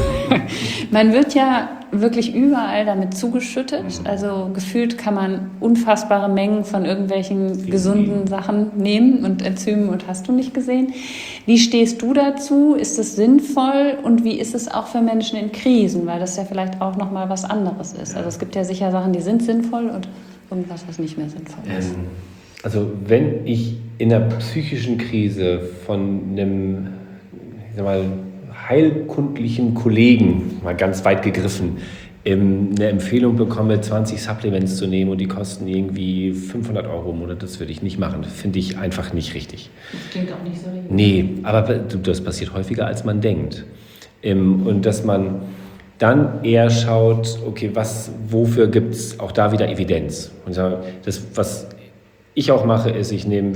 man wird ja wirklich überall damit zugeschüttet. Also gefühlt kann man unfassbare Mengen von irgendwelchen gesunden Sachen nehmen und Enzymen und hast du nicht gesehen. Wie stehst du dazu? Ist es sinnvoll und wie ist es auch für Menschen in Krisen? Weil das ja vielleicht auch nochmal was anderes ist. Also es gibt ja sicher Sachen, die sind sinnvoll und irgendwas, was nicht mehr sinnvoll ist. Also wenn ich in einer psychischen Krise von einem, ich sag mal, heilkundlichen Kollegen, mal ganz weit gegriffen, eine Empfehlung bekomme, 20 Supplements zu nehmen und die kosten irgendwie 500 € im Monat, das würde ich nicht machen. Das finde ich einfach nicht richtig. Das klingt auch nicht so richtig. Nee, aber das passiert häufiger, als man denkt. Und dass man dann eher schaut, okay, wofür gibt es auch da wieder Evidenz? Und das, was ich auch mache, ist, ich nehme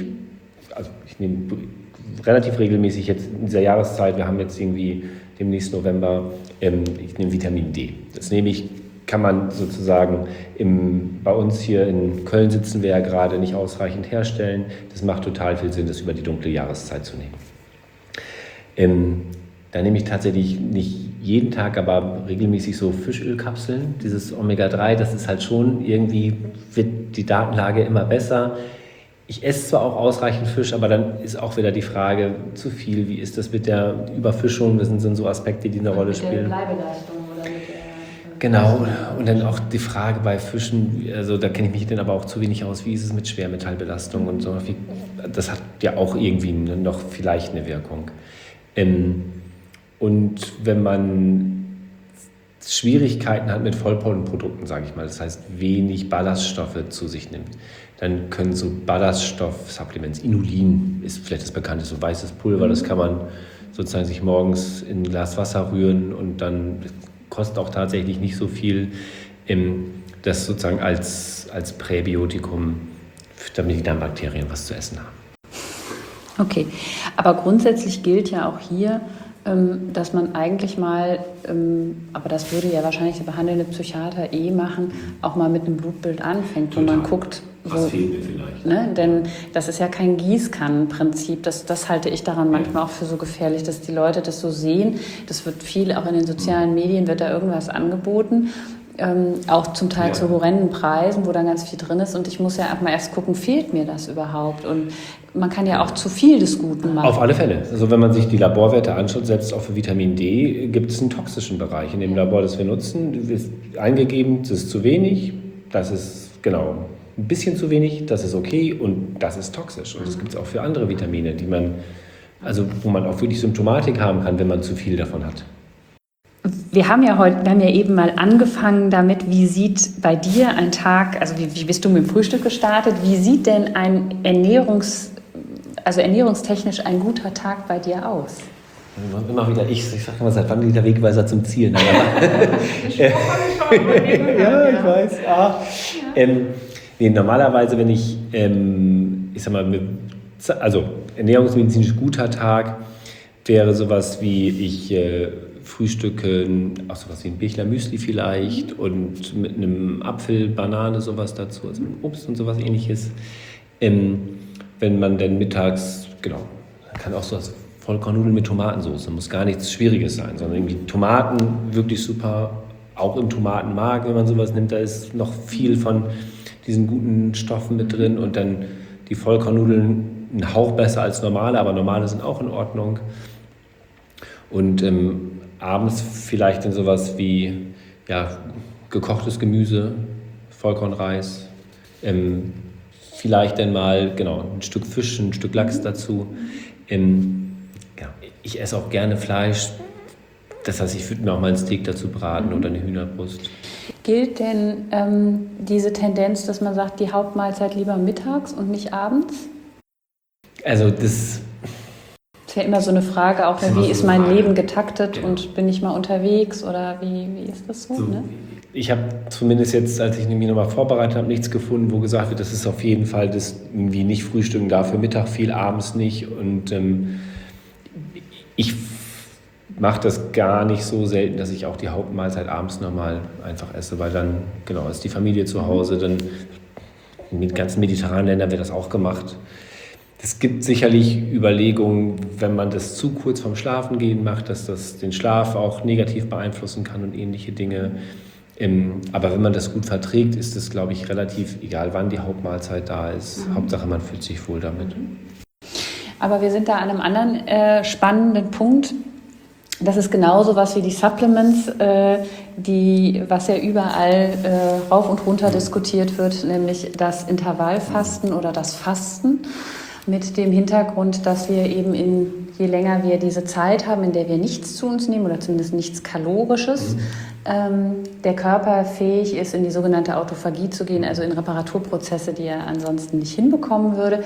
relativ regelmäßig jetzt in dieser Jahreszeit, wir haben jetzt irgendwie demnächst November, ich nehme Vitamin D. Das kann man sozusagen bei uns hier in Köln sitzen wir ja gerade nicht ausreichend herstellen. Das macht total viel Sinn, das über die dunkle Jahreszeit zu nehmen. Da nehme ich tatsächlich nicht jeden Tag, aber regelmäßig so Fischölkapseln. Dieses Omega-3, das ist halt schon irgendwie, wird die Datenlage immer besser. Ich esse zwar auch ausreichend Fisch, aber dann ist auch wieder die Frage, zu viel, wie ist das mit der Überfischung? Das sind so Aspekte, die eine Rolle spielen. Mit der Bleibelastung oder mit der... Genau, und dann auch die Frage bei Fischen, also da kenne ich mich dann aber auch zu wenig aus, wie ist es mit Schwermetallbelastung und so. Das hat ja auch irgendwie noch vielleicht eine Wirkung. Und wenn man Schwierigkeiten hat mit Vollpollenprodukten, sage ich mal, das heißt wenig Ballaststoffe zu sich nimmt, dann können so Ballaststoff-Supplements, Inulin ist vielleicht das bekannteste, so weißes Pulver, das kann man sozusagen sich morgens in ein Glas Wasser rühren und dann kostet auch tatsächlich nicht so viel, das sozusagen als Präbiotikum, damit die Darmbakterien was zu essen haben. Okay, aber grundsätzlich gilt ja auch hier, dass man eigentlich mal, aber das würde ja wahrscheinlich der behandelnde Psychiater machen, auch mal mit einem Blutbild anfängt, wo man guckt, was fehlt mir vielleicht. Ne? Denn das ist ja kein Gießkannenprinzip, das halte ich daran manchmal auch für so gefährlich, dass die Leute das so sehen. Das wird viel, auch in den sozialen Medien wird da irgendwas angeboten. Auch zum Teil zu horrenden Preisen, wo dann ganz viel drin ist und ich muss ja auch mal erst gucken, fehlt mir das überhaupt? Und man kann ja auch zu viel des Guten machen. Auf alle Fälle. Also wenn man sich die Laborwerte anschaut, selbst auch für Vitamin D, gibt es einen toxischen Bereich in dem Labor, das wir nutzen. Ist eingegeben, das ist zu wenig, das ist genau ein bisschen zu wenig, das ist okay und das ist toxisch. Und das gibt es auch für andere Vitamine, wo man auch wirklich Symptomatik haben kann, wenn man zu viel davon hat. Wir haben ja eben mal angefangen damit, wie sieht bei dir ein Tag, also wie bist du mit dem Frühstück gestartet, wie sieht denn ein ernährungstechnisch ein guter Tag bei dir aus? Immer wieder ich sage immer, seit wann geht der Wegweiser zum Ziel? Ja, ich weiß. Normalerweise, wenn ich ernährungsmedizinisch guter Tag wäre sowas wie ich frühstücke, auch sowas wie ein Birchler Müsli vielleicht und mit einem Apfel, Banane, sowas dazu, also Obst und sowas ähnliches. Wenn man dann mittags, kann auch so Vollkornnudeln mit Tomatensauce, muss gar nichts Schwieriges sein, sondern irgendwie Tomaten wirklich super auch im Tomatenmark, wenn man sowas nimmt, da ist noch viel von diesen guten Stoffen mit drin und dann die Vollkornnudeln ein Hauch besser als normale, aber normale sind auch in Ordnung. Und abends vielleicht dann sowas wie gekochtes Gemüse, Vollkornreis, vielleicht dann mal ein Stück Fisch, ein Stück Lachs dazu. Ich esse auch gerne Fleisch, das heißt, ich würde mir auch mal ein Steak dazu braten oder eine Hühnerbrust. Gilt denn diese Tendenz, dass man sagt, die Hauptmahlzeit lieber mittags und nicht abends? Also das ist ja immer so eine Frage, auch wie ist mein Leben getaktet und bin ich mal unterwegs oder wie ist das so? Ne? Ich habe zumindest jetzt, als ich mich nochmal vorbereitet habe, nichts gefunden, wo gesagt wird, das ist auf jeden Fall das irgendwie nicht frühstücken darf, für Mittag viel, abends nicht. Und ich mache das gar nicht so selten, dass ich auch die Hauptmahlzeit abends nochmal einfach esse, weil dann, ist die Familie zu Hause, dann in den ganzen mediterranen Ländern wird das auch gemacht. Es gibt sicherlich Überlegungen, wenn man das zu kurz vorm Schlafengehen macht, dass das den Schlaf auch negativ beeinflussen kann und ähnliche Dinge. Aber wenn man das gut verträgt, ist es, glaube ich, relativ egal, wann die Hauptmahlzeit da ist. Hauptsache, man fühlt sich wohl damit. Aber wir sind da an einem anderen spannenden Punkt. Das ist genauso was wie die Supplements, was ja überall rauf und runter diskutiert wird, nämlich das Intervallfasten oder das Fasten. Mit dem Hintergrund, dass wir eben je länger wir diese Zeit haben, in der wir nichts zu uns nehmen oder zumindest nichts Kalorisches, der Körper fähig ist, in die sogenannte Autophagie zu gehen, also in Reparaturprozesse, die er ansonsten nicht hinbekommen würde.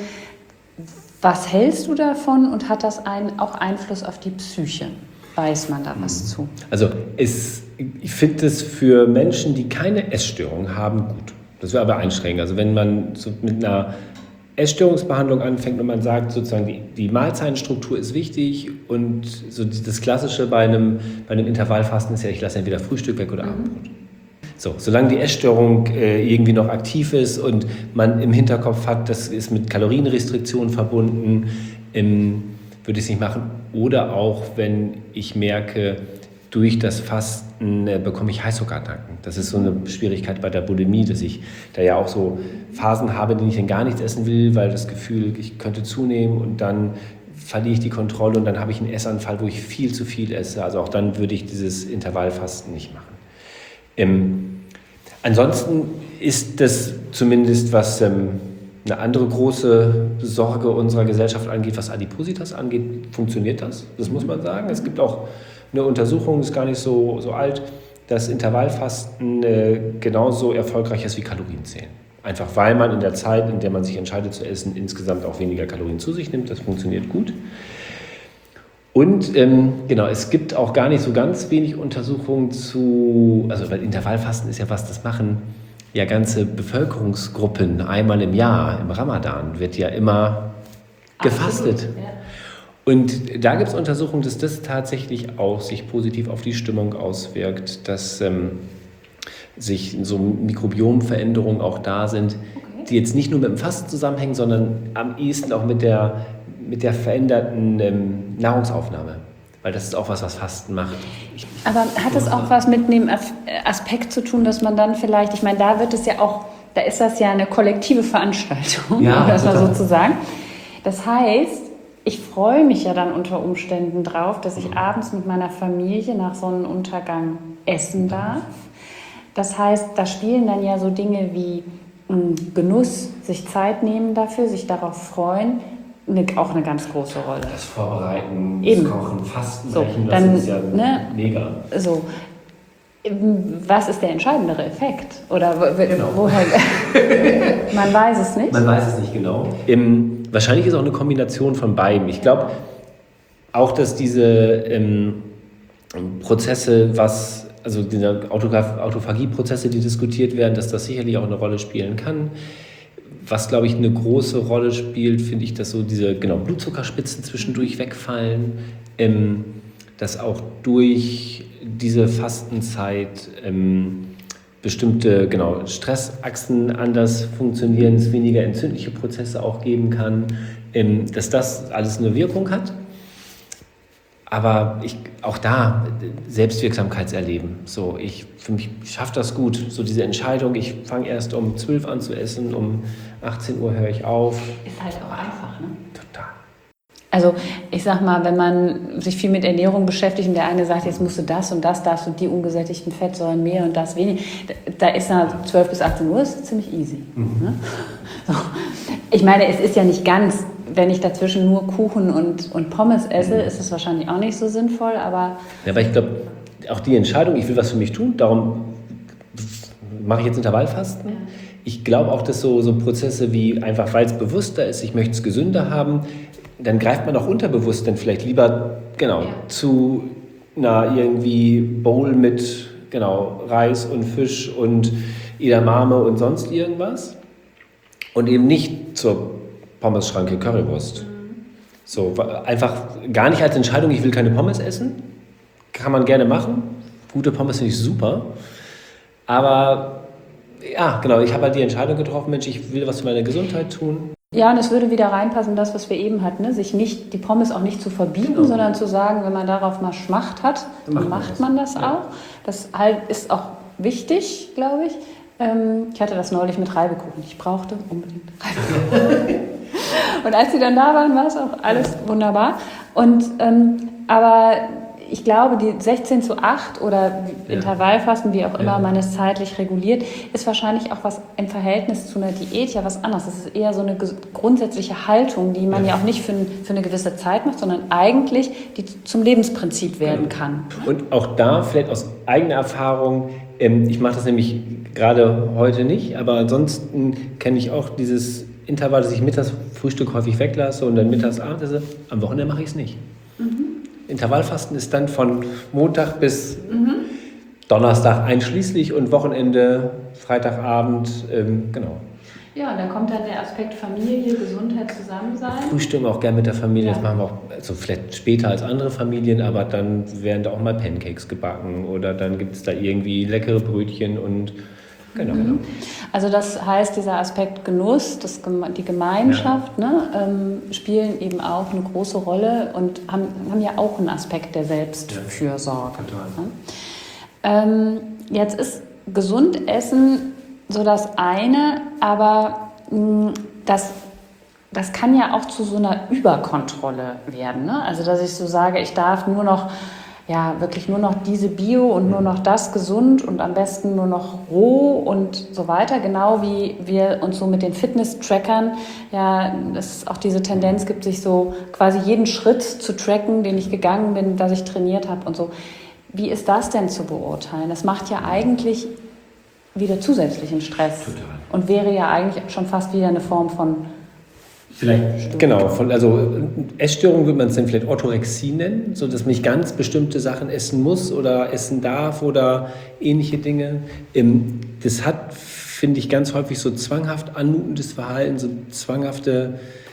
Was hältst du davon und hat das auch Einfluss auf die Psyche? Weiß man da was zu? Also ich finde es für Menschen, die keine Essstörung haben, gut. Das wäre aber einschränkend. Also wenn man so mit einer Essstörungsbehandlung anfängt und man sagt, sozusagen die Mahlzeitenstruktur ist wichtig und so das Klassische bei einem Intervallfasten ist ja, ich lasse entweder Frühstück weg oder Abendbrot. So, solange die Essstörung irgendwie noch aktiv ist und man im Hinterkopf hat, das ist mit Kalorienrestriktionen verbunden, würde ich es nicht machen. Oder auch, wenn ich merke, durch das Fasten bekomme ich Heißhungerattacken. Das ist so eine Schwierigkeit bei der Bulimie, dass ich da ja auch so Phasen habe, in denen ich dann gar nichts essen will, weil das Gefühl, ich könnte zunehmen und dann verliere ich die Kontrolle und dann habe ich einen Essanfall, wo ich viel zu viel esse. Also auch dann würde ich dieses Intervallfasten nicht machen. Ansonsten ist das zumindest, was eine andere große Sorge unserer Gesellschaft angeht, was Adipositas angeht, funktioniert das. Das muss man sagen. Es gibt auch eine Untersuchung, ist gar nicht so alt, dass Intervallfasten genauso erfolgreich ist wie Kalorienzählen. Einfach weil man in der Zeit, in der man sich entscheidet zu essen, insgesamt auch weniger Kalorien zu sich nimmt. Das funktioniert gut. Und es gibt auch gar nicht so ganz wenig Untersuchungen weil Intervallfasten ist ja was, das machen ja ganze Bevölkerungsgruppen einmal im Jahr, im Ramadan, wird ja immer gefastet. Absolut, ja. Und da gibt es Untersuchungen, dass das tatsächlich auch sich positiv auf die Stimmung auswirkt, dass sich so Mikrobiomveränderungen auch da sind, die jetzt nicht nur mit dem Fasten zusammenhängen, sondern am ehesten auch mit der veränderten Nahrungsaufnahme. Weil das ist auch was Fasten macht. Aber hat es auch was mit dem Aspekt zu tun, dass man dann vielleicht, ich meine, da ist das ja eine kollektive Veranstaltung, ja, um das mal total so zu sagen. Das heißt, ich freue mich ja dann unter Umständen drauf, dass ich abends mit meiner Familie nach Sonnenuntergang essen darf. Das heißt, da spielen dann ja so Dinge wie Genuss, sich Zeit nehmen dafür, sich darauf freuen, auch eine ganz große Rolle. Das Vorbereiten, Eben. das Kochen, Fasten, So, Brechen, dann, das ist ja mega. So, was ist der entscheidendere Effekt? Oder Genau. woher? Man weiß es nicht. Man weiß es nicht genau. Wahrscheinlich ist auch eine Kombination von beiden. Ich glaube auch, dass diese Prozesse, also diese Autophagie-Prozesse, die diskutiert werden, dass das sicherlich auch eine Rolle spielen kann. Was, glaube ich, eine große Rolle spielt, finde ich, dass so diese Blutzuckerspitzen zwischendurch wegfallen, dass auch durch diese Fastenzeit bestimmte Stressachsen anders funktionieren, es weniger entzündliche Prozesse auch geben kann, dass das alles eine Wirkung hat. Aber auch da Selbstwirksamkeitserleben. So, für mich schafft das gut. So diese Entscheidung, ich fange erst um 12 an zu essen, um 18 Uhr höre ich auf. Ist halt auch einfach, ne? Total. Also ich sag mal, wenn man sich viel mit Ernährung beschäftigt und der eine sagt, jetzt musst du das und das, darfst du die ungesättigten Fettsäuren mehr und das weniger, da ist nach 12 bis 18 Uhr ist ziemlich easy. Ne? So. Ich meine, es ist ja nicht ganz, wenn ich dazwischen nur Kuchen und Pommes esse, ist es wahrscheinlich auch nicht so sinnvoll, aber... Ja, aber ich glaube, auch die Entscheidung, ich will was für mich tun, darum mache ich jetzt Intervallfasten. Ja. Ich glaube auch, dass so Prozesse wie einfach, weil es bewusster ist, ich möchte es gesünder haben, dann greift man auch unterbewusst dann vielleicht lieber zu einer irgendwie Bowl mit Reis und Fisch und Edamame und sonst irgendwas und eben nicht zur Pommesschranke Currywurst. So, einfach gar nicht als Entscheidung, ich will keine Pommes essen. Kann man gerne machen. Gute Pommes finde ich super. Aber ja, ich habe halt die Entscheidung getroffen, Mensch, ich will was für meine Gesundheit tun. Ja, und es würde wieder reinpassen, das, was wir eben hatten, ne? Sich nicht, die Pommes auch nicht zu verbieten, sondern zu sagen, wenn man darauf mal Schmacht hat, dann macht man das auch. Das halt ist auch wichtig, glaube ich. Ich hatte das neulich mit Reibekuchen. Ich brauchte unbedingt Reibekuchen. Und als sie dann da waren, war es auch alles wunderbar. Und, aber ich glaube, die 16:8 oder Intervallfasten, wie auch immer man es zeitlich reguliert, ist wahrscheinlich auch was im Verhältnis zu einer Diät ja was anderes. Das ist eher so eine grundsätzliche Haltung, die man ja auch nicht für eine gewisse Zeit macht, sondern eigentlich die zum Lebensprinzip werden kann. Und auch da vielleicht aus eigener Erfahrung, ich mache das nämlich gerade heute nicht, aber ansonsten kenne ich auch dieses Intervall, dass ich mittags Frühstück häufig weglasse und dann mittags Abend esse. Am Wochenende mache ich es nicht. Intervallfasten ist dann von Montag bis Donnerstag einschließlich und Wochenende, Freitagabend, Ja, und dann kommt dann der Aspekt Familie, Gesundheit, Zusammensein. Frühstücken auch gerne mit der Familie, das machen wir auch also vielleicht später als andere Familien, aber dann werden da auch mal Pancakes gebacken oder dann gibt es da irgendwie leckere Brötchen und genau. Also das heißt, dieser Aspekt Genuss, die Gemeinschaft spielen eben auch eine große Rolle und haben ja auch einen Aspekt der Selbstfürsorge. Jetzt ist gesund essen so das eine, aber das kann ja auch zu so einer Überkontrolle werden. Ne? Also dass ich so sage, ich darf nur noch wirklich nur noch diese Bio und nur noch das gesund und am besten nur noch roh und so weiter. Genau wie wir uns so mit den Fitness-Trackern, es auch diese Tendenz gibt, sich so quasi jeden Schritt zu tracken, den ich gegangen bin, dass ich trainiert habe und so. Wie ist das denn zu beurteilen? Das macht ja eigentlich wieder zusätzlichen Stress. Total. Und wäre ja eigentlich schon fast wieder eine Form von vielleicht, Essstörung würde man es dann vielleicht Orthorexie nennen, so dass man nicht ganz bestimmte Sachen essen muss oder essen darf oder ähnliche Dinge. Das hat, finde ich, ganz häufig so zwanghaft anmutendes Verhalten, so zwanghafte,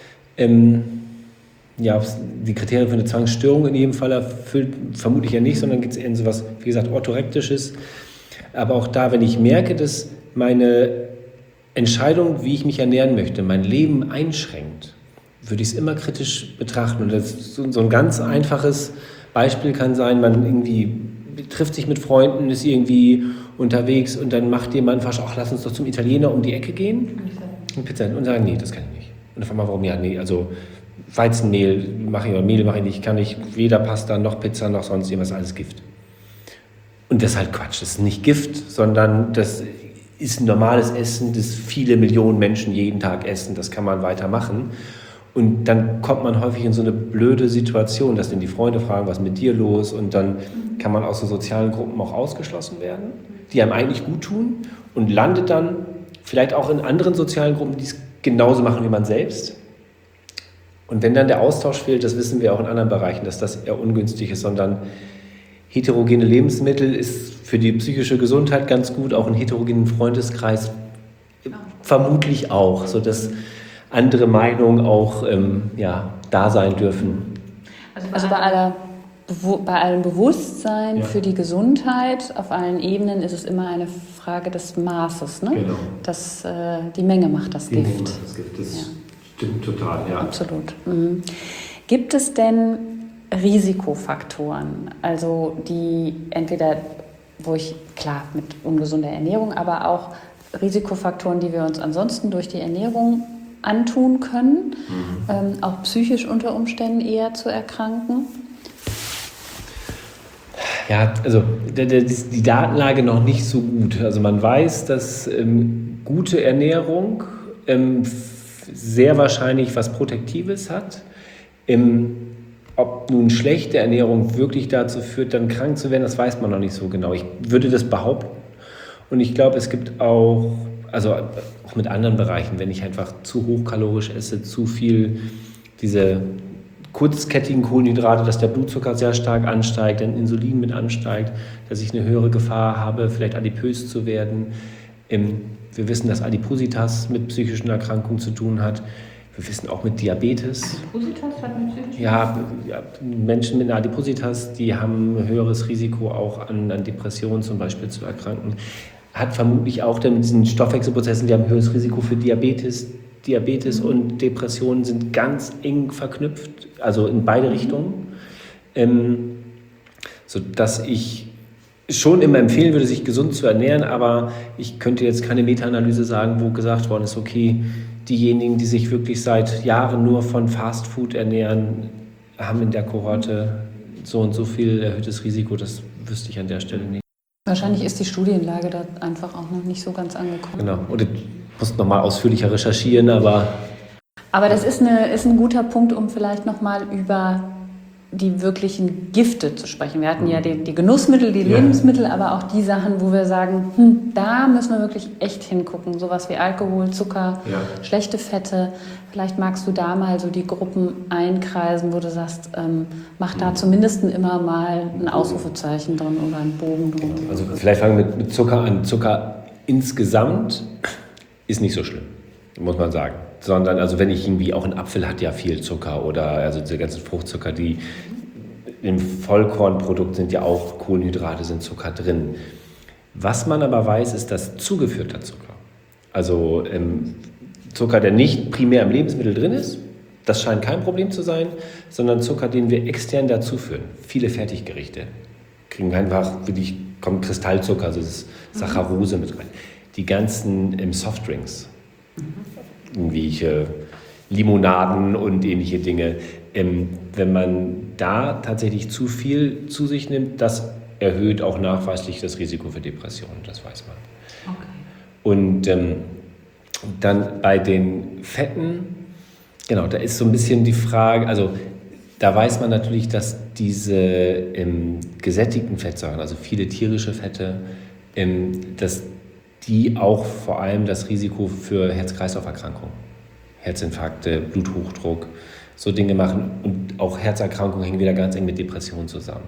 die Kriterien für eine Zwangsstörung in jedem Fall erfüllt, vermutlich ja nicht, sondern geht es eher in sowas, wie gesagt, Orthorektisches. Aber auch da, wenn ich merke, dass meine Entscheidung, wie ich mich ernähren möchte, mein Leben einschränkt, würde ich es immer kritisch betrachten. Und das so ein ganz einfaches Beispiel kann sein, man irgendwie trifft sich mit Freunden, ist irgendwie unterwegs und dann macht jemand fast, lass uns doch zum Italiener um die Ecke gehen und Pizza und sagen, nee, das kann ich nicht. Und dann fragt man, warum? Ja, nee, also Weizenmehl mache ich oder Mehl mache ich nicht, kann ich weder Pasta noch Pizza noch sonst irgendwas, alles Gift. Und das ist halt Quatsch, das ist nicht Gift, sondern das ist ein normales Essen, das viele Millionen Menschen jeden Tag essen, das kann man weitermachen. Und dann kommt man häufig in so eine blöde Situation, dass dann die Freunde fragen, was ist mit dir los? Und dann kann man aus so sozialen Gruppen auch ausgeschlossen werden, die einem eigentlich gut tun und landet dann vielleicht auch in anderen sozialen Gruppen, die es genauso machen wie man selbst. Und wenn dann der Austausch fehlt, das wissen wir auch in anderen Bereichen, dass das eher ungünstig ist, sondern heterogene Lebensmittel ist für die psychische Gesundheit ganz gut, auch einen heterogenen Freundeskreis vermutlich auch, sodass andere Meinungen auch da sein dürfen. Also bei allem Bewusstsein für die Gesundheit auf allen Ebenen ist es immer eine Frage des Maßes. Ne? Genau. Die Menge macht das Gift. Das stimmt total, ja. Absolut. Gibt es denn Risikofaktoren, also die entweder, klar, mit ungesunder Ernährung, aber auch Risikofaktoren, die wir uns ansonsten durch die Ernährung antun können, auch psychisch unter Umständen eher zu erkranken? Ja, also die Datenlage noch nicht so gut. Also man weiß, dass gute Ernährung sehr wahrscheinlich was Protektives hat. Ob nun schlechte Ernährung wirklich dazu führt, dann krank zu werden, das weiß man noch nicht so genau. Ich würde das behaupten. Und ich glaube, es gibt auch mit anderen Bereichen, wenn ich einfach zu hochkalorisch esse, zu viel diese kurzkettigen Kohlenhydrate, dass der Blutzucker sehr stark ansteigt, dann Insulin mit ansteigt, dass ich eine höhere Gefahr habe, vielleicht adipös zu werden. Wir wissen, dass Adipositas mit psychischen Erkrankungen zu tun hat. Wir wissen auch mit Diabetes. Adipositas hat mit psychischen Erkrankungen? Ja, Menschen mit einer Adipositas, die haben ein höheres Risiko auch an Depressionen zum Beispiel zu erkranken. Hat vermutlich auch mit diesen Stoffwechselprozessen, wir haben ein höheres Risiko für Diabetes. Diabetes und Depressionen sind ganz eng verknüpft, also in beide Richtungen. Sodass ich schon immer empfehlen würde, sich gesund zu ernähren, aber ich könnte jetzt keine Meta-Analyse sagen, wo gesagt worden ist, okay, diejenigen, die sich wirklich seit Jahren nur von Fast Food ernähren, haben in der Kohorte so und so viel erhöhtes Risiko, das wüsste ich an der Stelle nicht. Wahrscheinlich ist die Studienlage da einfach auch noch nicht so ganz angekommen. Genau, und ich muss nochmal ausführlicher recherchieren, aber das ist ein guter Punkt, um vielleicht nochmal über die wirklichen Gifte zu sprechen. Wir hatten ja die Genussmittel, die Lebensmittel, aber auch die Sachen, wo wir sagen, da müssen wir wirklich echt hingucken. Sowas wie Alkohol, Zucker, schlechte Fette. Vielleicht magst du da mal so die Gruppen einkreisen, wo du sagst, mach da zumindest immer mal ein Ausrufezeichen drin oder einen Bogen drin. Also vielleicht fangen wir mit Zucker an. Zucker insgesamt ist nicht so schlimm, muss man sagen. Sondern, also wenn ich irgendwie, auch ein Apfel hat ja viel Zucker oder also diese ganzen Fruchtzucker, die im Vollkornprodukt sind ja auch Kohlenhydrate, sind Zucker drin. Was man aber weiß, ist, dass zugeführter Zucker, also Zucker, der nicht primär im Lebensmittel drin ist, das scheint kein Problem zu sein, sondern Zucker, den wir extern dazuführen. Viele Fertiggerichte kriegen einfach, kommt Kristallzucker, also das ist Saccharose mit rein. Die ganzen Softdrinks, irgendwelche Limonaden und ähnliche Dinge. Wenn man da tatsächlich zu viel zu sich nimmt, das erhöht auch nachweislich das Risiko für Depressionen, das weiß man. Okay. Und dann bei den Fetten, genau, da ist so ein bisschen die Frage, also da weiß man natürlich, dass diese gesättigten Fettsäuren, also viele tierische Fette, dass die auch vor allem das Risiko für Herz-Kreislauf-Erkrankungen, Herzinfarkte, Bluthochdruck, so Dinge machen. Und auch Herzerkrankungen hängen wieder ganz eng mit Depressionen zusammen.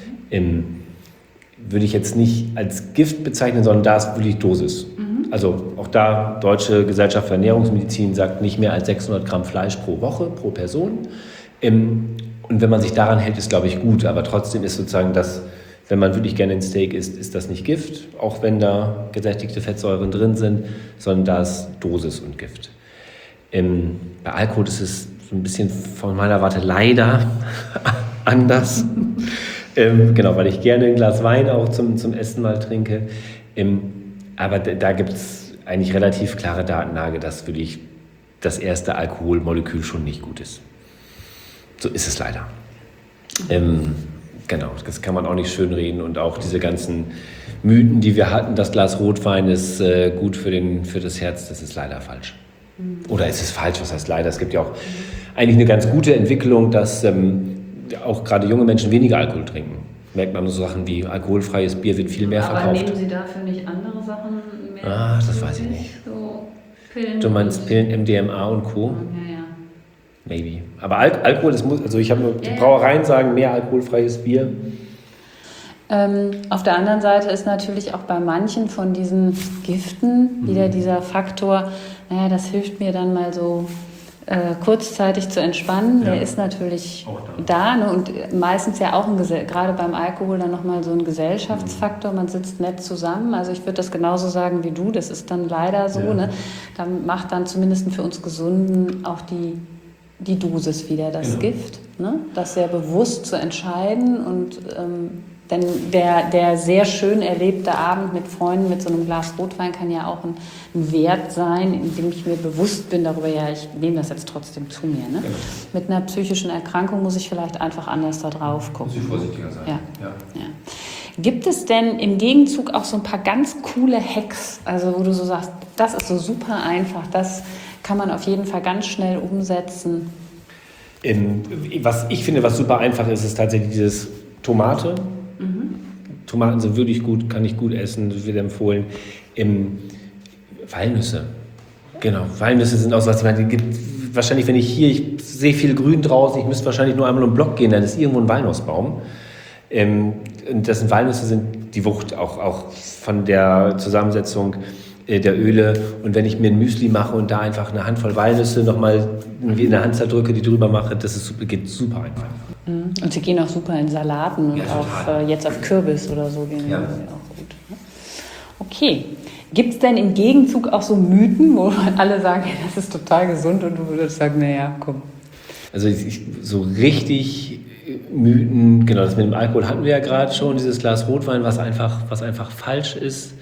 Würde ich jetzt nicht als Gift bezeichnen, sondern da ist wirklich Dosis. Also auch da, Deutsche Gesellschaft für Ernährungsmedizin sagt nicht mehr als 600 Gramm Fleisch pro Woche, pro Person. Und wenn man sich daran hält, ist, glaube ich, gut. Aber trotzdem ist sozusagen das, wenn man wirklich gerne ein Steak isst, ist das nicht Gift, auch wenn da gesättigte Fettsäuren drin sind, sondern da ist Dosis und Gift. Bei Alkohol ist es so ein bisschen von meiner Warte leider anders. Genau, weil ich gerne ein Glas Wein auch zum Essen mal trinke. Aber da gibt es eigentlich relativ klare Datenlage, dass wirklich das erste Alkoholmolekül schon nicht gut ist. So ist es leider. Genau, das kann man auch nicht schönreden. Und auch diese ganzen Mythen, die wir hatten, das Glas Rotwein ist gut für das Herz, das ist leider falsch. Oder ist es falsch, was heißt leider? Es gibt ja auch eigentlich eine ganz gute Entwicklung, dass auch gerade junge Menschen weniger Alkohol trinken. Merkt man so Sachen wie alkoholfreies Bier wird viel mehr verkauft. Aber nehmen Sie dafür nicht andere Sachen mehr? Das weiß ich nicht. So Pillen? Du meinst Pillen, MDMA und Co.? Ja. Maybe. Aber Alkohol, also ich habe nur, die Brauereien sagen, mehr alkoholfreies Bier. Auf der anderen Seite ist natürlich auch bei manchen von diesen Giften wieder dieser Faktor, das hilft mir dann mal so kurzzeitig zu entspannen, der ist natürlich da, ne? Und meistens ja auch gerade beim Alkohol dann nochmal so ein Gesellschaftsfaktor, man sitzt nett zusammen, also ich würde das genauso sagen wie du, das ist dann leider so, ne? Da macht dann zumindest für uns Gesunden auch die die Dosis wieder, das Gift, ne? Das sehr bewusst zu entscheiden und denn der sehr schön erlebte Abend mit Freunden mit so einem Glas Rotwein kann ja auch ein Wert sein, in dem ich mir bewusst bin darüber, ja, ich nehme das jetzt trotzdem zu mir. Ne? Ja. Mit einer psychischen Erkrankung muss ich vielleicht einfach anders da drauf gucken. Muss ich vorsichtiger sein. Ja. Gibt es denn im Gegenzug auch so ein paar ganz coole Hacks, also wo du so sagst, das ist so super einfach, das kann man auf jeden Fall ganz schnell umsetzen? Was ich finde, was super einfach ist, ist tatsächlich dieses Tomate. Tomaten sind wirklich gut, kann ich gut essen, das wird empfohlen. Walnüsse. Genau, Walnüsse sind auch so was, ich meine, wahrscheinlich, wenn ich sehe viel Grün draußen, ich müsste wahrscheinlich nur einmal um den Block gehen, dann ist irgendwo ein Walnussbaum. Und das sind Walnüsse, sind die Wucht auch von der Zusammensetzung der Öle. Und wenn ich mir ein Müsli mache und da einfach eine Handvoll Walnüsse nochmal in der Hand zerdrücke, die drüber mache, geht super einfach. Und sie gehen auch super in Salaten und auch jetzt auf Kürbis oder so gehen sie auch gut. Okay. Gibt es denn im Gegenzug auch so Mythen, wo alle sagen, ja, das ist total gesund und du würdest sagen, naja, komm. Also so richtig Mythen, genau, das mit dem Alkohol hatten wir ja gerade schon, dieses Glas Rotwein, was einfach falsch ist.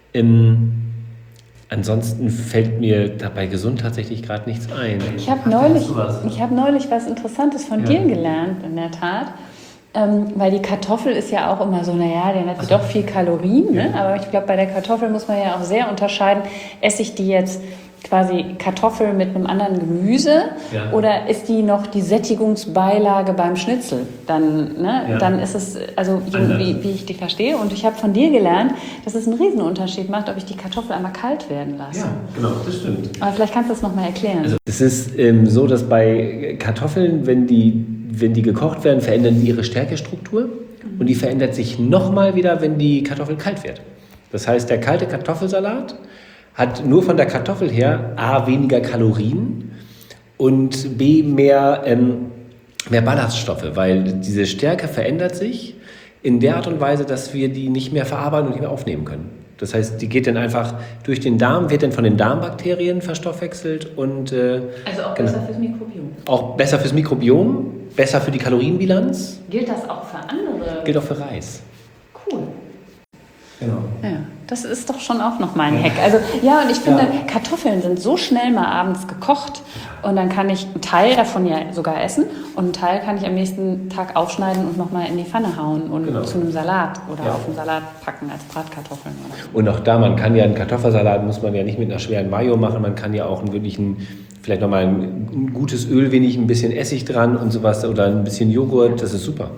Ansonsten fällt mir dabei gesund tatsächlich gerade nichts ein. Ich habe neulich was Interessantes von dir gelernt, in der Tat. Weil die Kartoffel ist ja auch immer so, naja, der hat doch viel Kalorien, ne? Aber ich glaube, bei der Kartoffel muss man ja auch sehr unterscheiden, esse ich die jetzt quasi Kartoffel mit einem anderen Gemüse oder ist die noch die Sättigungsbeilage beim Schnitzel? Dann ist es, also wie ich die verstehe. Und ich habe von dir gelernt, dass es einen Riesenunterschied macht, ob ich die Kartoffel einmal kalt werden lasse. Ja, genau, das stimmt. Aber vielleicht kannst du das nochmal erklären. Also es ist so, dass bei Kartoffeln, wenn die gekocht werden, verändern die ihre Stärkestruktur und die verändert sich nochmal wieder, wenn die Kartoffel kalt wird. Das heißt, der kalte Kartoffelsalat hat nur von der Kartoffel her A, weniger Kalorien und B, mehr Ballaststoffe, weil diese Stärke verändert sich in der Art und Weise, dass wir die nicht mehr verarbeiten und nicht mehr aufnehmen können. Das heißt, die geht dann einfach durch den Darm, wird dann von den Darmbakterien verstoffwechselt und also auch besser fürs Mikrobiom. Auch besser fürs Mikrobiom, besser für die Kalorienbilanz. Gilt das auch für andere? Gilt auch für Reis. Cool. Genau. Ja, das ist doch schon auch noch mal ein Hack. Also ja, und ich finde, Kartoffeln sind so schnell mal abends gekocht und dann kann ich einen Teil davon ja sogar essen und einen Teil kann ich am nächsten Tag aufschneiden und noch mal in die Pfanne hauen und zu einem Salat oder auf einen Salat packen als Bratkartoffeln. Oder so. Und auch da, man kann ja einen Kartoffelsalat, muss man ja nicht mit einer schweren Mayo machen, man kann ja auch vielleicht nochmal ein gutes Öl, ein bisschen Essig dran und sowas oder ein bisschen Joghurt, das ist super.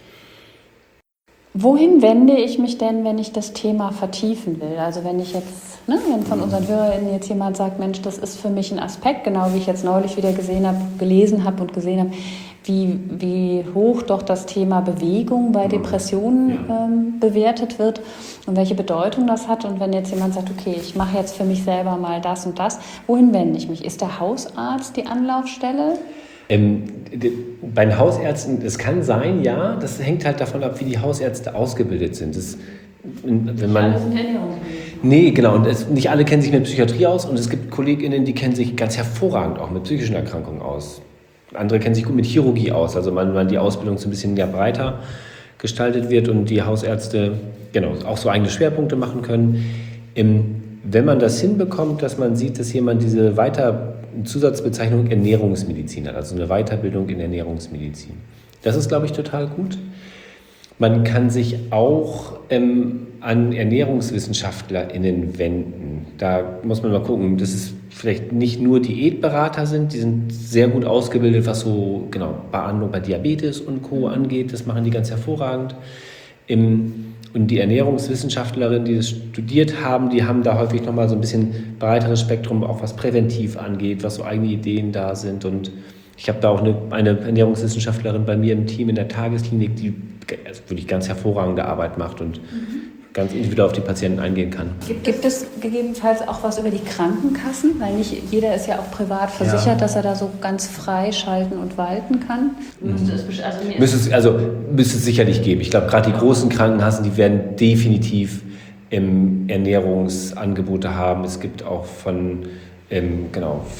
Wohin wende ich mich denn, wenn ich das Thema vertiefen will? Also wenn ich jetzt, wenn von unseren HörerInnen jetzt jemand sagt, Mensch, das ist für mich ein Aspekt, genau wie ich jetzt neulich wieder gelesen habe und gesehen habe, wie hoch doch das Thema Bewegung bei Depressionen bewertet wird und welche Bedeutung das hat. Und wenn jetzt jemand sagt, okay, ich mache jetzt für mich selber mal das und das, wohin wende ich mich? Ist der Hausarzt die Anlaufstelle? Bei den Hausärzten, es kann sein, ja, das hängt halt davon ab, wie die Hausärzte ausgebildet sind. Alle sind Ernährungsmediziner. Nee, genau, und nicht alle kennen sich mit Psychiatrie aus und es gibt KollegInnen, die kennen sich ganz hervorragend auch mit psychischen Erkrankungen aus. Andere kennen sich gut mit Chirurgie aus, also wenn die Ausbildung so ein bisschen breiter gestaltet wird und die Hausärzte auch so eigene Schwerpunkte machen können. Wenn man das hinbekommt, dass man sieht, dass jemand diese Zusatzbezeichnung Ernährungsmedizin hat, also eine Weiterbildung in Ernährungsmedizin. Das ist, glaube ich, total gut. Man kann sich auch an ErnährungswissenschaftlerInnen wenden. Da muss man mal gucken, dass es vielleicht nicht nur Diätberater sind, die sind sehr gut ausgebildet, was so Behandlung bei Diabetes und Co. angeht. Das machen die ganz hervorragend. Und die Ernährungswissenschaftlerinnen, die das studiert haben, die haben da häufig nochmal so ein bisschen breiteres Spektrum, auch was präventiv angeht, was so eigene Ideen da sind. Und ich habe da auch eine Ernährungswissenschaftlerin bei mir im Team in der Tagesklinik, die wirklich ganz hervorragende Arbeit macht und ganz individuell auf die Patienten eingehen kann. Gibt es gegebenenfalls auch was über die Krankenkassen? Weil nicht jeder ist ja auch privat versichert, dass er da so ganz frei schalten und walten kann. Müsste es sicherlich geben. Ich glaube, gerade die großen Krankenkassen, die werden definitiv Ernährungsangebote haben. Es gibt auch von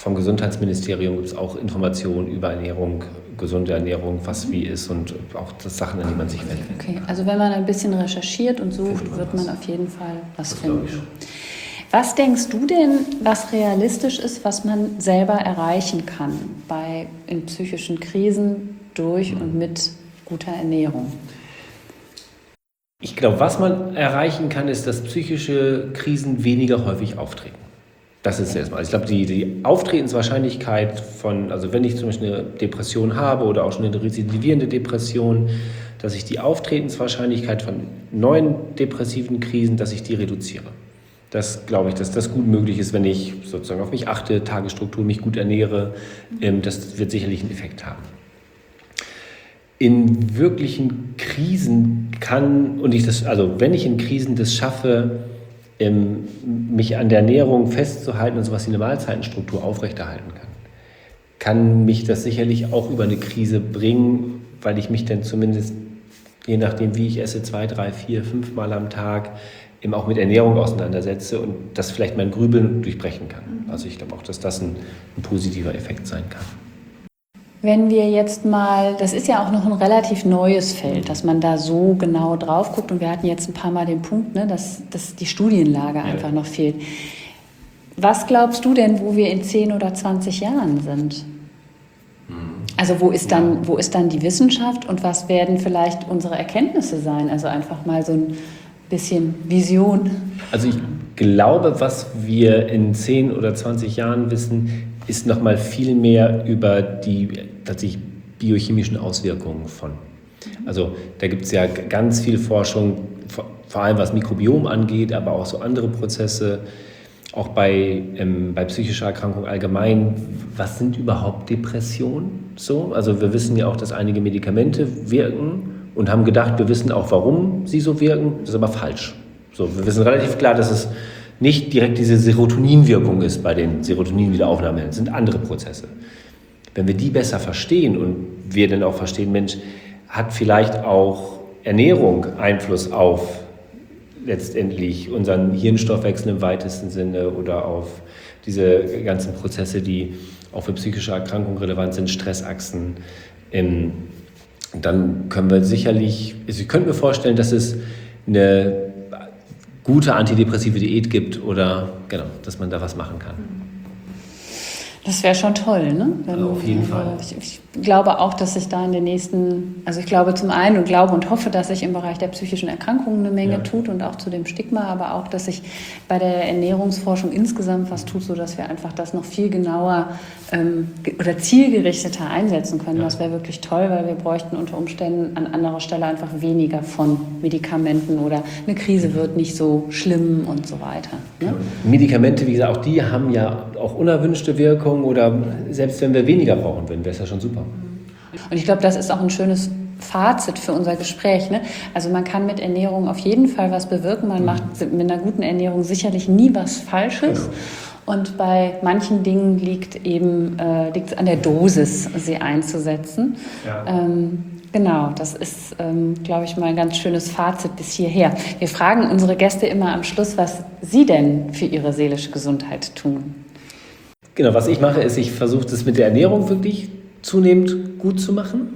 vom Gesundheitsministerium gibt es auch Informationen über Ernährung, gesunde Ernährung, was wie ist und auch das Sachen, an die man sich wendet. Okay, also wenn man ein bisschen recherchiert und sucht, wird man auf jeden Fall was finden. Was denkst du denn, was realistisch ist, was man selber erreichen kann in psychischen Krisen durch und mit guter Ernährung? Ich glaube, was man erreichen kann, ist, dass psychische Krisen weniger häufig auftreten. Das ist erstmal. Ich glaube, die Auftretenswahrscheinlichkeit also wenn ich zum Beispiel eine Depression habe oder auch schon eine rezidivierende Depression, dass ich die Auftretenswahrscheinlichkeit von neuen depressiven Krisen, dass ich die reduziere. Das glaube ich, dass das gut möglich ist, wenn ich sozusagen auf mich achte, Tagesstruktur, mich gut ernähre. Das wird sicherlich einen Effekt haben. In wirklichen Krisen wenn ich in Krisen das schaffe, mich an der Ernährung festzuhalten und sowas wie eine Mahlzeitenstruktur aufrechterhalten kann mich das sicherlich auch über eine Krise bringen, weil ich mich dann zumindest, je nachdem wie ich esse, 2, 3, 4, 5 Mal am Tag eben auch mit Ernährung auseinandersetze und das vielleicht mein Grübeln durchbrechen kann. Also ich glaube auch, dass das ein positiver Effekt sein kann. Wenn wir jetzt mal, das ist ja auch noch ein relativ neues Feld, dass man da so genau drauf guckt und wir hatten jetzt ein paar Mal den Punkt, ne, dass die Studienlage einfach noch fehlt. Was glaubst du denn, wo wir in 10 oder 20 Jahren sind? Also wo ist dann die Wissenschaft und was werden vielleicht unsere Erkenntnisse sein? Also einfach mal so ein bisschen Vision. Also ich glaube, was wir in 10 oder 20 Jahren wissen, ist noch mal viel mehr über die tatsächlich biochemischen Auswirkungen von. Also da gibt es ja ganz viel Forschung, vor allem was Mikrobiom angeht, aber auch so andere Prozesse, auch bei psychischer Erkrankung allgemein. Was sind überhaupt Depressionen? So? Also wir wissen ja auch, dass einige Medikamente wirken und haben gedacht, wir wissen auch, warum sie so wirken. Das ist aber falsch. So, wir wissen relativ klar, dass es nicht direkt diese Serotoninwirkung ist bei den Serotonin-Wiederaufnahmen. Das sind andere Prozesse. Wenn wir die besser verstehen und wir dann auch verstehen, Mensch, hat vielleicht auch Ernährung Einfluss auf letztendlich unseren Hirnstoffwechsel im weitesten Sinne oder auf diese ganzen Prozesse, die auch für psychische Erkrankungen relevant sind, Stressachsen, dann können wir sicherlich, ich könnte mir vorstellen, dass es eine gute antidepressive Diät gibt oder genau, dass man da was machen kann. Das wäre schon toll, ne? Auf jeden Fall. Ich glaube auch, dass sich da in den nächsten, also ich glaube zum einen und glaube und hoffe, dass sich im Bereich der psychischen Erkrankungen eine Menge tut und auch zu dem Stigma, aber auch, dass sich bei der Ernährungsforschung insgesamt was tut, sodass wir einfach das noch viel genauer oder zielgerichteter einsetzen können. Ja. Das wäre wirklich toll, weil wir bräuchten unter Umständen an anderer Stelle einfach weniger von Medikamenten oder eine Krise wird nicht so schlimm und so weiter. Ne? Medikamente, wie gesagt, auch die haben ja auch unerwünschte Wirkung oder selbst wenn wir weniger brauchen würden, wäre es ja schon super. Und ich glaube, das ist auch ein schönes Fazit für unser Gespräch. Ne? Also man kann mit Ernährung auf jeden Fall was bewirken. Man macht mit einer guten Ernährung sicherlich nie was Falsches. Genau. Und bei manchen Dingen liegt es an der Dosis, sie einzusetzen. Ja. Genau, das ist, glaube ich, mal ein ganz schönes Fazit bis hierher. Wir fragen unsere Gäste immer am Schluss, was sie denn für ihre seelische Gesundheit tun. Genau, was ich mache, ist, ich versuche das mit der Ernährung wirklich zunehmend gut zu machen.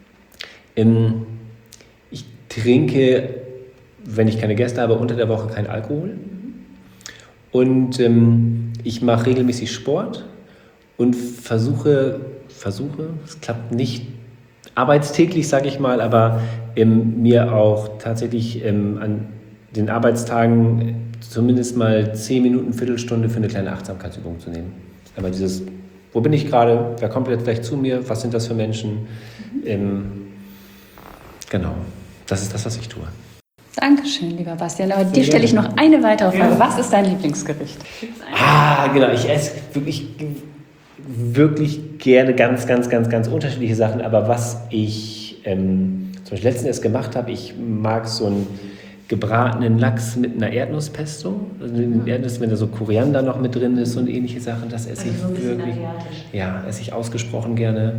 Ich trinke, wenn ich keine Gäste habe, unter der Woche keinen Alkohol. Und ich mache regelmäßig Sport und versuche, es klappt nicht arbeitstäglich, sage ich mal, aber mir auch tatsächlich an den Arbeitstagen zumindest mal 10 Minuten, Viertelstunde für eine kleine Achtsamkeitsübung zu nehmen. Einmal dieses, wo bin ich gerade, wer kommt jetzt gleich zu mir, was sind das für Menschen? Genau, das ist das, was ich tue. Dankeschön, lieber Bastian. Aber dir stelle ich noch eine weitere Frage. Ja. Was ist dein Lieblingsgericht? Genau. Ich esse wirklich gerne ganz unterschiedliche Sachen. Aber was ich zum Beispiel letztens erst gemacht habe, ich mag so einen gebratenen Lachs mit einer Erdnusspesto. Also Erdnuss, wenn da so Koriander noch mit drin ist und ähnliche Sachen, das esse ich so wirklich. Ja, esse ich ausgesprochen gerne.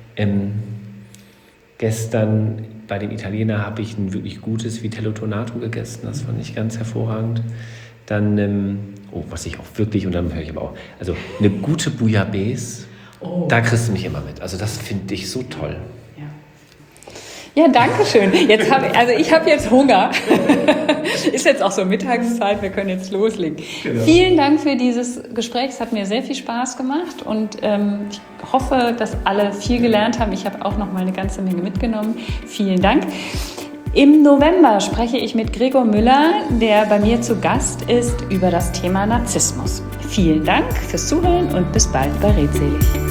Gestern bei den Italienern habe ich ein wirklich gutes Vitello Tonato gegessen. Das fand ich ganz hervorragend. Dann, was ich auch wirklich, und dann höre ich aber auch, also eine gute Bouillabaisse, da kriegst du mich immer mit. Also das finde ich so toll. Ja, danke schön. Ich habe jetzt Hunger. Ist jetzt auch so Mittagszeit, wir können jetzt loslegen. Genau. Vielen Dank für dieses Gespräch. Es hat mir sehr viel Spaß gemacht und ich hoffe, dass alle viel gelernt haben. Ich habe auch noch mal eine ganze Menge mitgenommen. Vielen Dank. Im November spreche ich mit Gregor Müller, der bei mir zu Gast ist, über das Thema Narzissmus. Vielen Dank fürs Zuhören und bis bald bei Redselig.